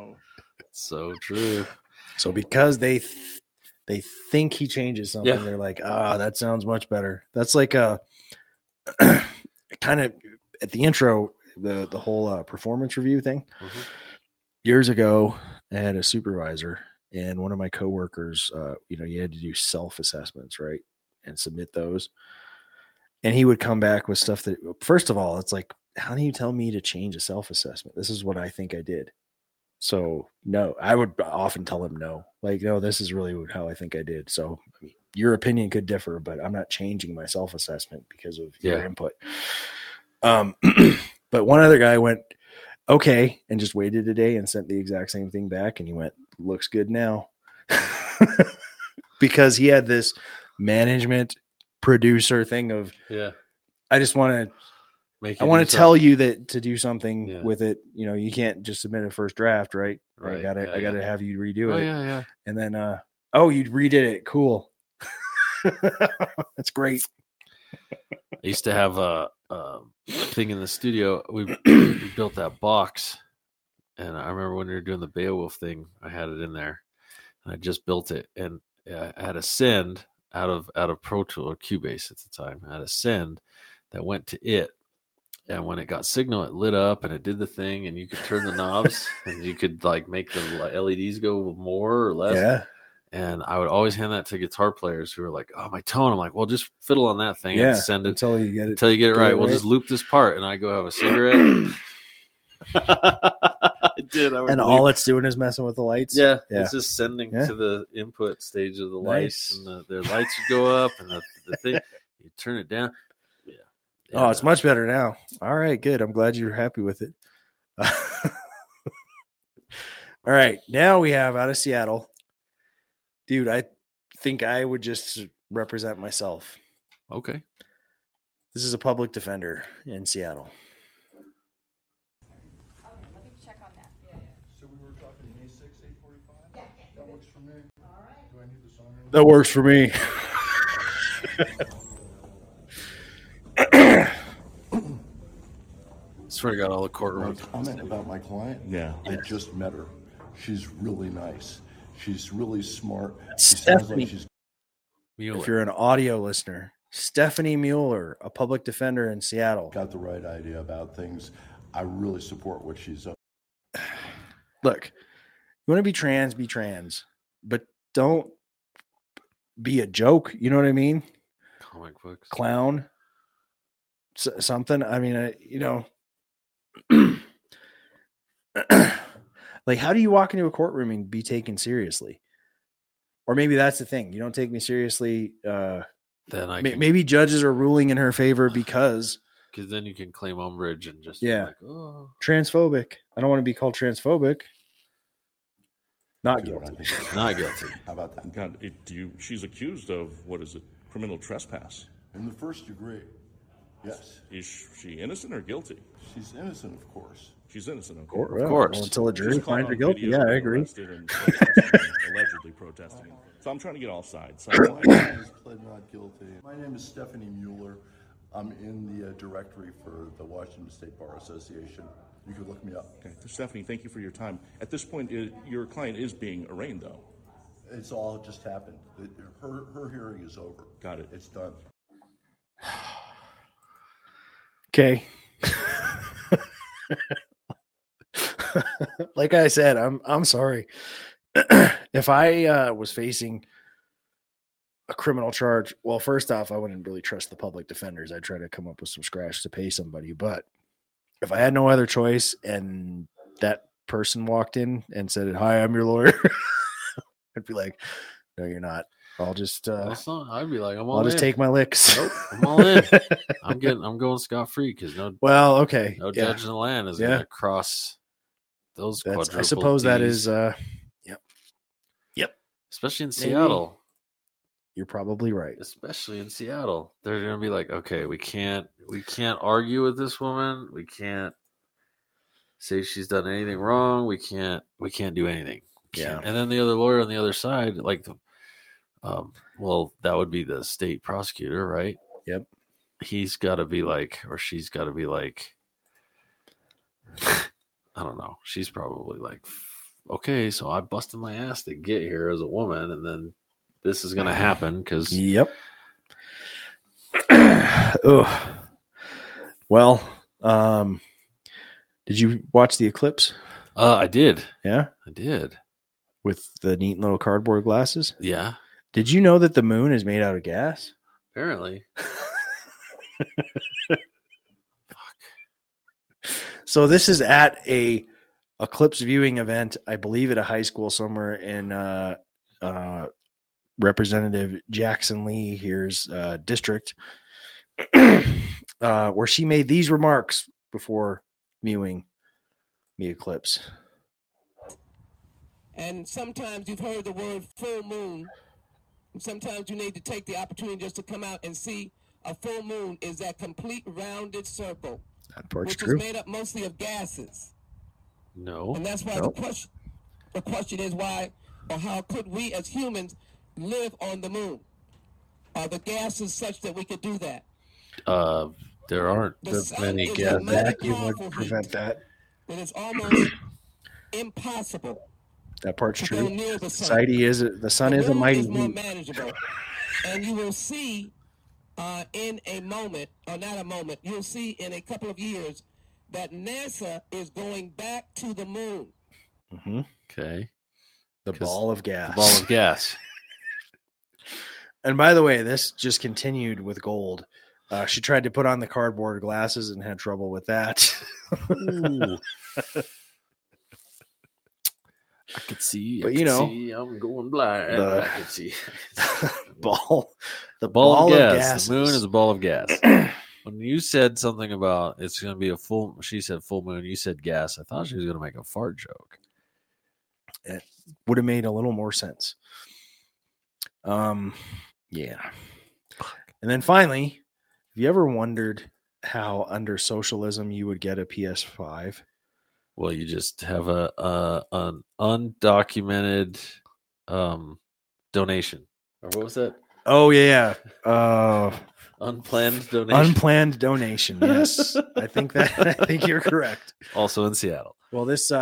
So true. So because they think he changes something, they're like, that sounds much better. That's like a kind of at the intro, the whole performance review thing. Years ago, I had a supervisor, and one of my coworkers, you had to do self-assessments, right? And submit those. And he would come back with stuff that, first of all, it's like, how do you tell me to change a self-assessment? This is what I think I did. So no, I would often tell him no, like, no, this is really how I think I did. So I mean, your opinion could differ, but I'm not changing my self-assessment because of your input. But one other guy went, okay, and just waited a day and sent the exact same thing back. And he went, looks good now. Because he had this management producer thing of, I just want to, I want to tell you that to do something with it, you can't just submit a first draft, right? Right. I gotta have you redo it. Yeah. And then, you redid it. Cool. That's great. I used to have a thing in the studio. We built that box, and I remember when we were doing the Beowulf thing, I had it in there, and I just built it, and I had a send out of Pro Tool or Cubase at the time. I had a send that went to it. And when it got signal, it lit up and it did the thing, and you could turn the knobs and you could like make the LEDs go more or less. Yeah. And I would always hand that to guitar players who were like, "Oh, my tone." I'm like, "Well, just fiddle on that thing and send it until you get it right. We'll just loop this part." And I go have a cigarette. I did. And all it's doing is messing with the lights. Yeah. It's just sending to the input stage of the lights, and their lights would go up, and the thing you turn it down. Oh, it's much better now. All right, good. I'm glad you're happy with it. All right, now we have out of Seattle. Dude, I think I would just represent myself. Okay. This is a public defender in Seattle. Let me check on that. So we were talking A6, 845? Yeah. That works for me. All right. Do I need the song? That works for me. Swear to God, all the courtroom. Comment about my client? Yeah. I just met her. She's really nice. She's really smart. She sounds like she's. If you're an audio listener, Stephanie Mueller, a public defender in Seattle. Got the right idea about things. I really support what she's up. Look, you want to be trans, but don't be a joke. You know what I mean? Comic books. Clown. Something. I mean, like, how do you walk into a courtroom and be taken seriously? Or maybe that's the thing. You don't take me seriously. Then maybe judges are ruling in her favor because then you can claim umbrage and just transphobic. I don't want to be called transphobic. Not guilty. Not guilty. How about that? God, she's accused of, what is it, criminal trespass? In the first degree, yes. Is she innocent or guilty? She's innocent, of course. She's innocent, of course. Well, until a jury finds her guilty. Yeah, I agree. Allegedly protesting. So I'm trying to get all sides. My name is pled not guilty. My name is Stephanie Mueller. I'm in the directory for the Washington State Bar Association. You can look me up. Okay. Stephanie, thank you for your time. At this point, your client is being arraigned, though. It's all just happened. Her hearing is over. Got it. It's done. Okay. Like I said, I'm sorry. If I was facing a criminal charge, well, first off, I wouldn't really trust the public defenders. I'd try to come up with some scratch to pay somebody. But if I had no other choice and that person walked in and said, "Hi, I'm your lawyer," I'd be like, "No, you're not. I'll just I'd be like, I'll just take my licks. Nope, I'm all in. I'm going scot-free because no okay. No judge in the land is gonna cross those quadruple I suppose that Ds. is Yep. Especially in Seattle. You're probably right. Especially in Seattle. They're gonna be like, okay, we can't argue with this woman. We can't say she's done anything wrong. We can't do anything. Yeah. And then the other lawyer on the other side, like well, that would be the state prosecutor, right? Yep. He's got to be like, or she's got to be like, I don't know. She's probably like, okay, so I busted my ass to get here as a woman, and then this is going to happen because. Yep. Oh. Well, did you watch The Eclipse? I did. Yeah? I did. With the neat little cardboard glasses? Yeah. Did you know that the moon is made out of gas? Apparently. So this is at a eclipse viewing event, I believe at a high school somewhere in Representative Jackson Lee here's district, where she made these remarks before viewing the eclipse. And sometimes you've heard the word full moon. And sometimes you need to take the opportunity just to come out and see a full moon is that complete rounded circle, which is made up mostly of gases. No. And that's why the question is why or how could we as humans live on the moon? Are the gases such that we could do that? There aren't that many gases. Vacuum would prevent that. It is almost impossible. That part's true. Society is the sun is a mighty more heat. manageable. And you will see in a moment, or not a moment, you'll see in a couple of years that NASA is going back to the moon. Mm-hmm. Okay. The ball of gas. The ball of gas. And by the way, this just continued with gold. She tried to put on the cardboard glasses and had trouble with that. Ooh. I could see, but you know, I'm going blind. I could see the ball of gas. The moon is a ball of gas. When you said something about it's going to be she said full moon. You said gas. I thought she was going to make a fart joke. It would have made a little more sense. Yeah. And then finally, have you ever wondered how under socialism you would get a PS5? Well, you just have an undocumented donation. Or what was that? Oh yeah. Unplanned donation. Unplanned donation. Yes. I think you're correct. Also in Seattle. Well, this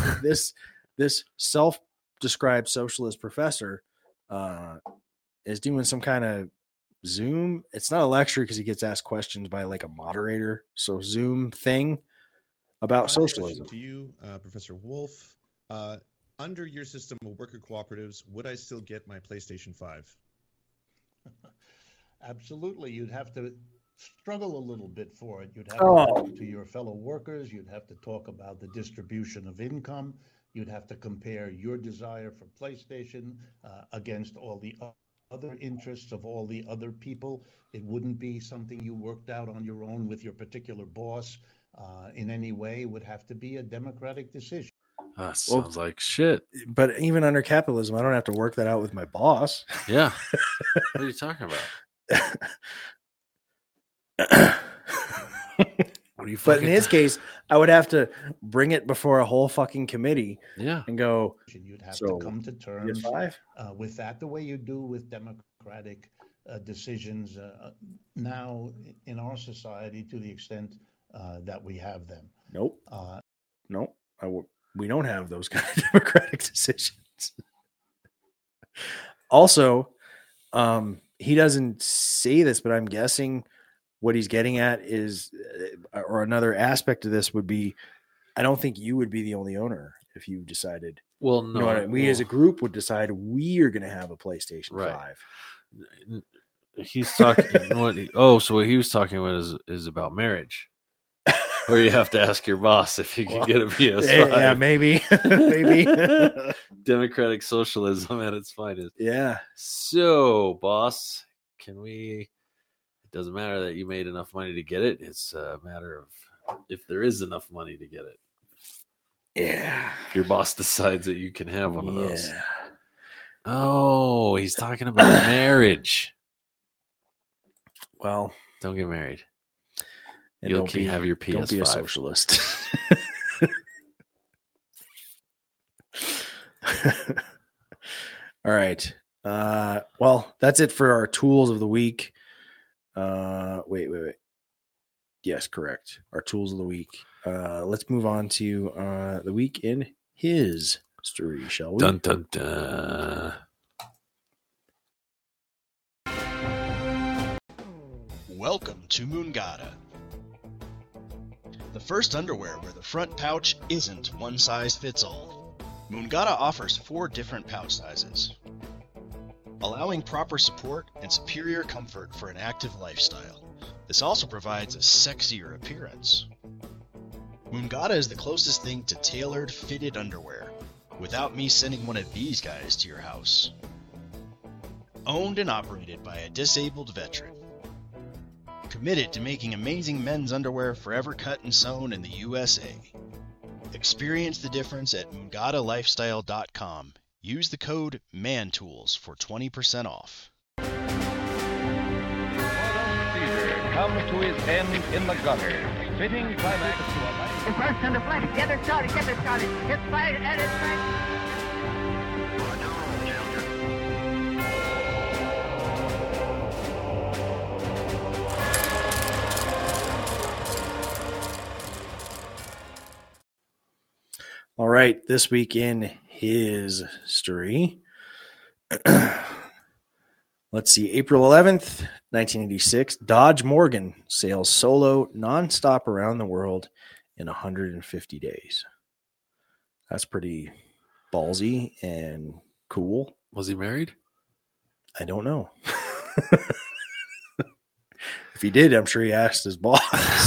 self-described socialist professor is doing some kind of Zoom. It's not a lecture because he gets asked questions by like a moderator. So Zoom thing about socialism. To you, Professor Wolf, under your system of worker cooperatives, would I still get my PlayStation 5? Absolutely. You'd have to struggle a little bit for it. You'd have to Oh. talk to your fellow workers. You'd have to talk about the distribution of income. You'd have to compare your desire for PlayStation against all the other interests of all the other people. It wouldn't be something you worked out on your own with your particular boss in any way. It would have to be a democratic decision. That sounds like shit. But even under capitalism, I don't have to work that out with my boss. Yeah. What are you talking about? What are you But in his case, I would have to bring it before a whole fucking committee. Yeah. And go, You'd have so to come to terms PS5? With that, the way you do with democratic decisions now in our society, to the extent that we have them. Nope. Nope. We don't have those kind of democratic decisions. Also, he doesn't say this, but I'm guessing what he's getting at is, or another aspect of this would be, I don't think you would be the only owner if you decided. Well, You no. know what I mean? We as a group would decide we are going to have a PlayStation 5. He's talking. So what he was talking about is about marriage. Where you have to ask your boss if you can get a PS5. Yeah, maybe. Maybe. Democratic socialism at its finest. Yeah. So, boss, can we... It doesn't matter that you made enough money to get it. It's a matter of if there is enough money to get it. Yeah. If your boss decides that you can have one of those. Yeah. Oh, he's talking about marriage. Well, don't get married. And You'll don't have your PS5. Don't be a socialist. All right. Well, that's it for our tools of the week. Wait. Yes, correct. Our tools of the week. Let's move on to the week in his story, shall we? Dun dun dun. Welcome to Moongada, the first underwear where the front pouch isn't one size fits all. Moongada offers 4 different pouch sizes, allowing proper support and superior comfort for an active lifestyle. This also provides a sexier appearance. Moongada is the closest thing to tailored, fitted underwear, without me sending one of these guys to your house. Owned and operated by a disabled veteran. Committed to making amazing men's underwear forever cut and sewn in the USA. Experience the difference at moongadalifestyle.com. Use the code MANTOOLS for 20% off. Caesar comes to his end in the gutter, fitting climax to a life. The first on the flank, get it started. It's fired and it's fired. All right, this week in history. Let's see, April 11th, 1986, Dodge Morgan sails solo nonstop around the world in 150 days. That's pretty ballsy and cool. Was he married? I don't know. If he did, I'm sure he asked his boss.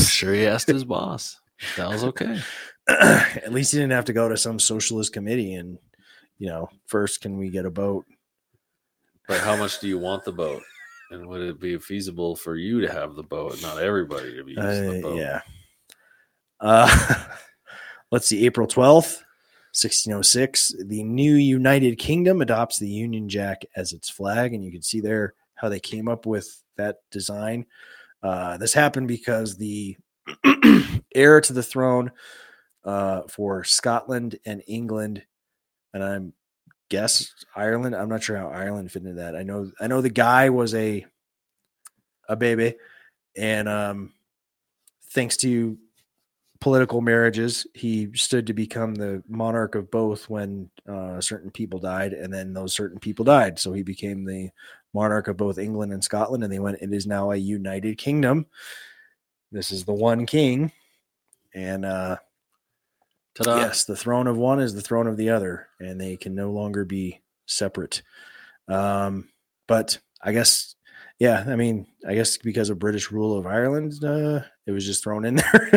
That was okay. At least he didn't have to go to some socialist committee and, first, can we get a boat? But how much do you want the boat? And would it be feasible for you to have the boat, not everybody to be using the boat? Yeah. Let's see, April 12th, 1606, the new United Kingdom adopts the Union Jack as its flag. And you can see there how they came up with that design. This happened because the heir to the throne for Scotland and England, and I'm guess Ireland. I'm not sure how Ireland fit into that. I know the guy was a baby, and thanks to political marriages, he stood to become the monarch of both when certain people died, and then those certain people died. So he became the monarch of both England and Scotland, and it is now a united kingdom. This is the one king, and yes, the throne of one is the throne of the other, and they can no longer be separate. But I guess Yeah, I mean, I guess because of British rule of Ireland, it was just thrown in there.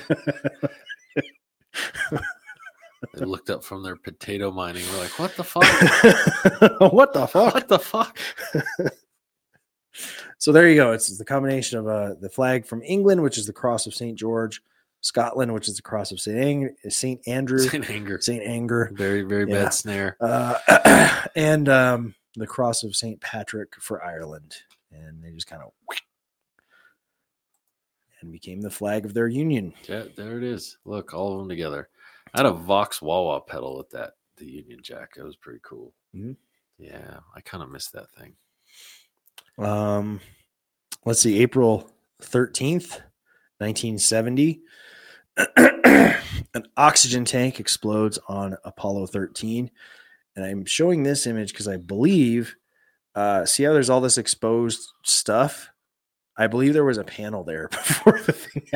They looked up from their potato mining. We're like, what the fuck? What the fuck? What the fuck? So there you go. It's the combination of the flag from England, which is the Cross of St. George, Scotland, which is the Cross of St. Andrew. St. Anger. Very, very bad snare. And the Cross of St. Patrick for Ireland. And they just kind of and became the flag of their union. Yeah, there it is. Look, all of them together. I had a Vox Wawa pedal with the Union Jack. It was pretty cool. Mm-hmm. Yeah, I kind of missed that thing. Let's see, April 13th, 1970. An oxygen tank explodes on Apollo 13. And I'm showing this image because I believe, see how there's all this exposed stuff? I believe there was a panel there before the thing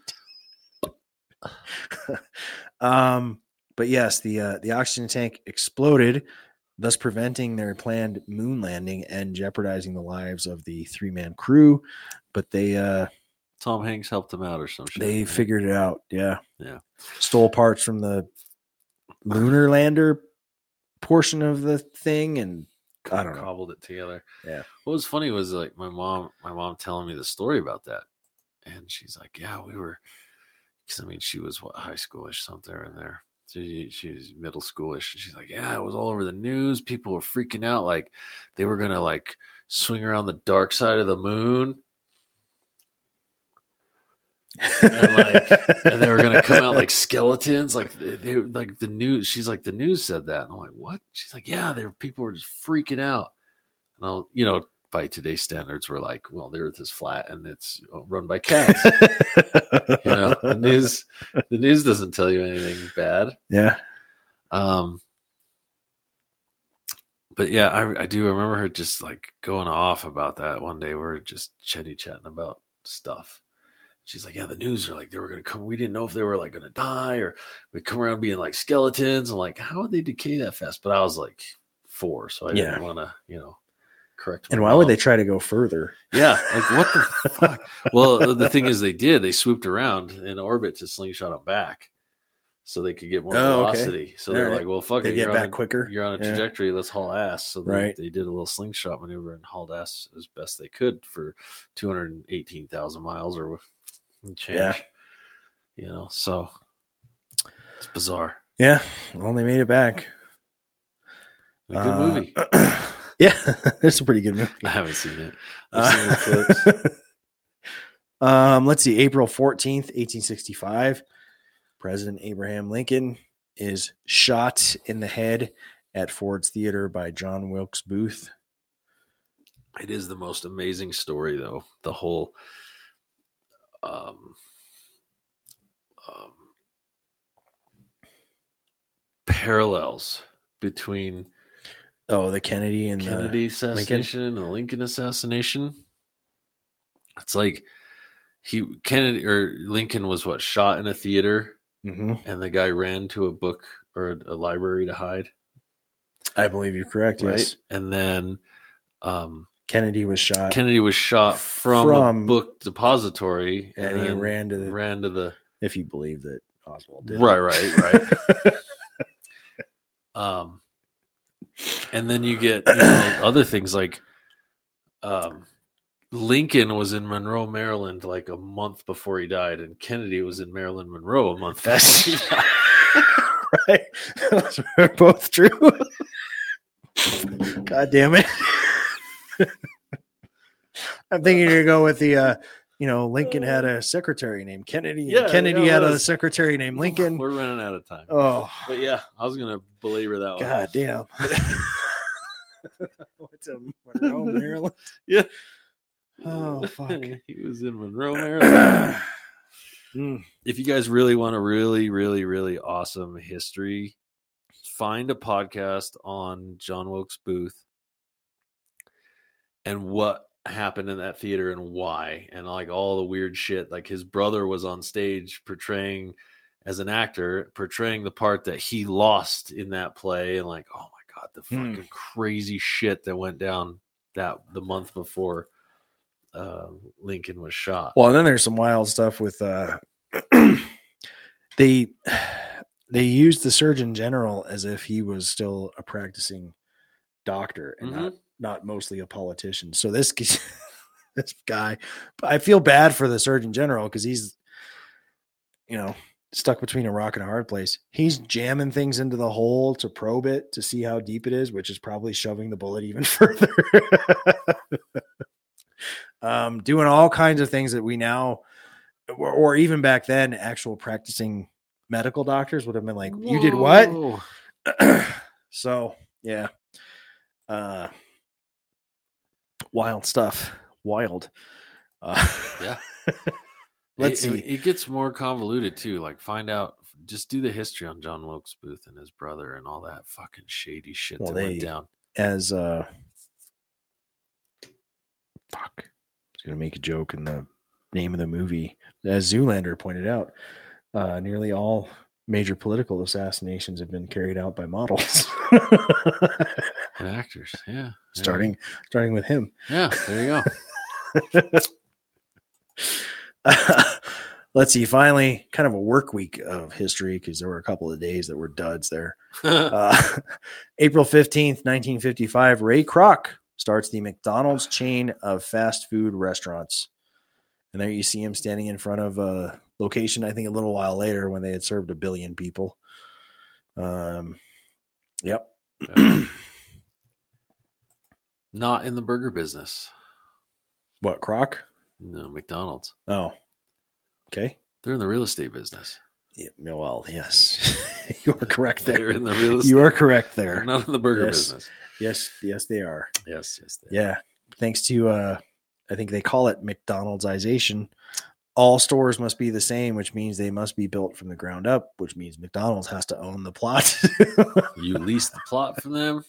happened. But yes, the oxygen tank exploded, thus preventing their planned moon landing and jeopardizing the lives of the 3-man crew. But they Tom Hanks helped them out or some shit. They figured it out. Yeah. Yeah. Stole parts from the lunar lander portion of the thing and I don't know. Cobbled it together. Yeah. What was funny was like my mom telling me the story about that. And she's like, yeah, we were, because I mean, she was high schoolish, something in there. She was middle schoolish. She's like, yeah, it was all over the news. People were freaking out. Like they were going to like swing around the dark side of the moon. And they were going to come out like skeletons. Like they like the news. She's like, the news said that. And I'm like, what? She's like, yeah, people were just freaking out. And I'll, by today's standards, we're like, well, the earth is flat and it's run by cats. The news doesn't tell you anything bad. Yeah. But yeah, I do remember her just like going off about that one day. We were just chatting about stuff. She's like, yeah, the news are like, they were going to come. We didn't know if they were like going to die or we'd come around being like skeletons. And like, how would they decay that fast? But I was like 4, so I didn't want to, correct. And why would they try to go further? Yeah. Like, what the fuck? Well, the thing is they swooped around in orbit to slingshot them back so they could get more velocity. Okay. So they're like, well, fuck it. Get back quicker. You're on a trajectory. Let's haul ass. So right. They did a little slingshot maneuver and hauled ass as best they could for 218,000 miles or change. Yeah. So it's bizarre. Yeah. Well, they made it back. A good movie. Yeah, it's a pretty good movie. I haven't seen it. I've seen the clips. Let's see. April 14th, 1865. President Abraham Lincoln is shot in the head at Ford's Theater by John Wilkes Booth. It is the most amazing story, though. The whole parallels between the Kennedy assassination and the Lincoln assassination. It's like Lincoln was shot in a theater, and the guy ran to a book or a library to hide. I believe you're correct. Right? Yes. And then Kennedy was shot. From a book depository, and he ran to the. If you believe that Oswald did. Right. And then you get other things like Lincoln was in Monroe, Maryland, like a month before he died, and Kennedy was in Maryland, Monroe a month before he died. Right. Those are both true. God damn it. I'm thinking you're going to go with the, Lincoln had a secretary named Kennedy. And Kennedy had a secretary named Lincoln. We're running out of time. Oh. But yeah, I was going to belabor that one. God damn. What's a Monroe, Maryland? Yeah. Oh, fuck. He was in Monroe, Maryland. If you guys really want a really, really, really awesome history, find a podcast on John Wilkes Booth and what happened in that theater and why, and like all the weird shit. Like his brother was on stage portraying the part that he lost in that play, and like, oh my god, the fucking crazy shit that went down the month before. Lincoln was shot. Well, and then there's some wild stuff with they used the Surgeon General as if he was still a practicing doctor and not mostly a politician. So this guy, I feel bad for the Surgeon General because he's, stuck between a rock and a hard place. He's jamming things into the hole to probe it to see how deep it is, which is probably shoving the bullet even further. Doing all kinds of things that we now, or even back then, actual practicing medical doctors would have been like, "You did what?" So yeah, wild stuff. Wild. Yeah. Let's see. It gets more convoluted too. Like, find out, just do the history on John Wilkes Booth and his brother and all that fucking shady shit that went down. As I was gonna make a joke in the name of the movie. As Zoolander pointed out, nearly all major political assassinations have been carried out by models and actors. Yeah, starting with him. Yeah, there you go. Let's see. Finally, kind of a work week of history because there were a couple of days that were duds there. April 15th, 1955, Ray Kroc starts the McDonald's chain of fast food restaurants. And there you see him standing in front of a location, I think a little while later when they had served 1 billion people. Yep. Not in the burger business. What, Kroc? No, McDonald's. Oh, okay. They're in the real estate business. Yeah, well, yes, you are correct there. They're in the real estate. You are correct there. They're not in the burger business. Yes, they are. Yes, they are. Yeah, thanks to I think they call it McDonald'sization. All stores must be the same, which means they must be built from the ground up, which means McDonald's has to own the plot. You lease the plot from them.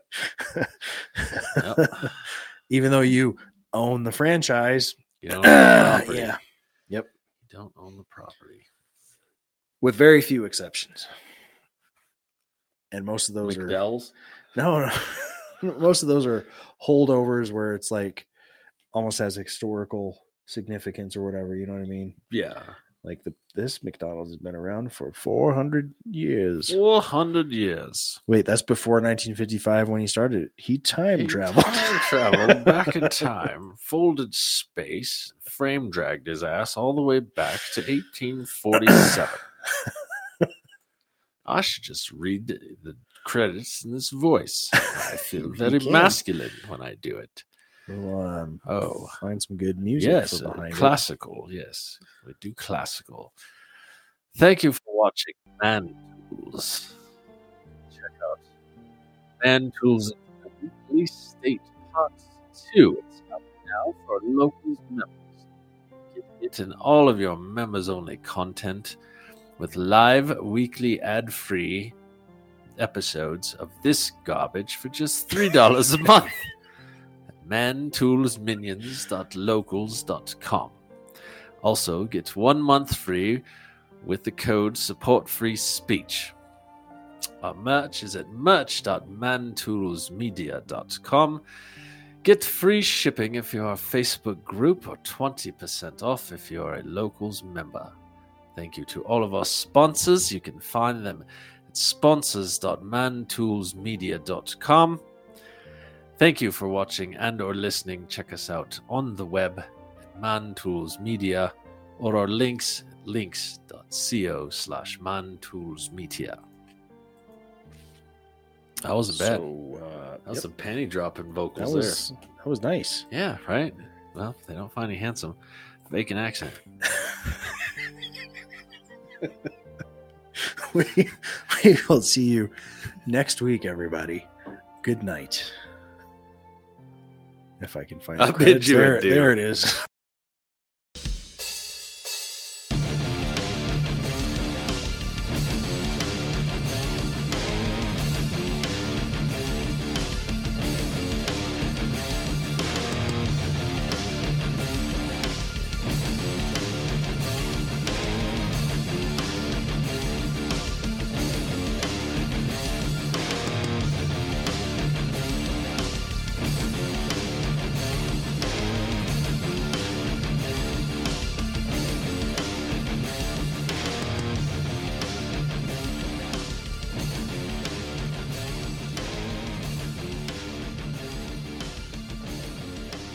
Yep. Even though you own the franchise. You don't own the property. Yeah. Yep. You don't own the property. With very few exceptions. And most of those McDell's? No. Most of those are holdovers where it's like almost has historical significance or whatever. You know what I mean? Yeah. Like this McDonald's has been around for 400 years. 400 years. Wait, that's before 1955 when he started. He time traveled. Time traveled back in time, folded space, frame dragged his ass all the way back to 1847. I should just read the credits in this voice. I feel very masculine when I do it. Well, find some good music. Yes, for behind classical. Yes, we do classical. Thank you for watching Man Tools. Check out Man Tools Weekly State Part 2. It's up now for locals members. Get it and all of your members-only content with live weekly ad-free episodes of this garbage for just $3 a month. mantoolsminions.locals.com. Also, get 1 month free with the code SupportFreeSpeech. Our merch is at merch.mantoolsmedia.com. Get free shipping if you're a Facebook group or 20% off if you're a Locals member. Thank you to all of our sponsors. You can find them at sponsors.mantoolsmedia.com. Thank you for watching and or listening. Check us out on the web at Man Tools Media or our links.co/mantoolsmedia. That wasn't bad. That was some panty dropping vocals there. That was nice. Yeah, right? Well, they don't find you handsome. Fake an accent. We will see you next week, everybody. Good night. If I can find it. There it is.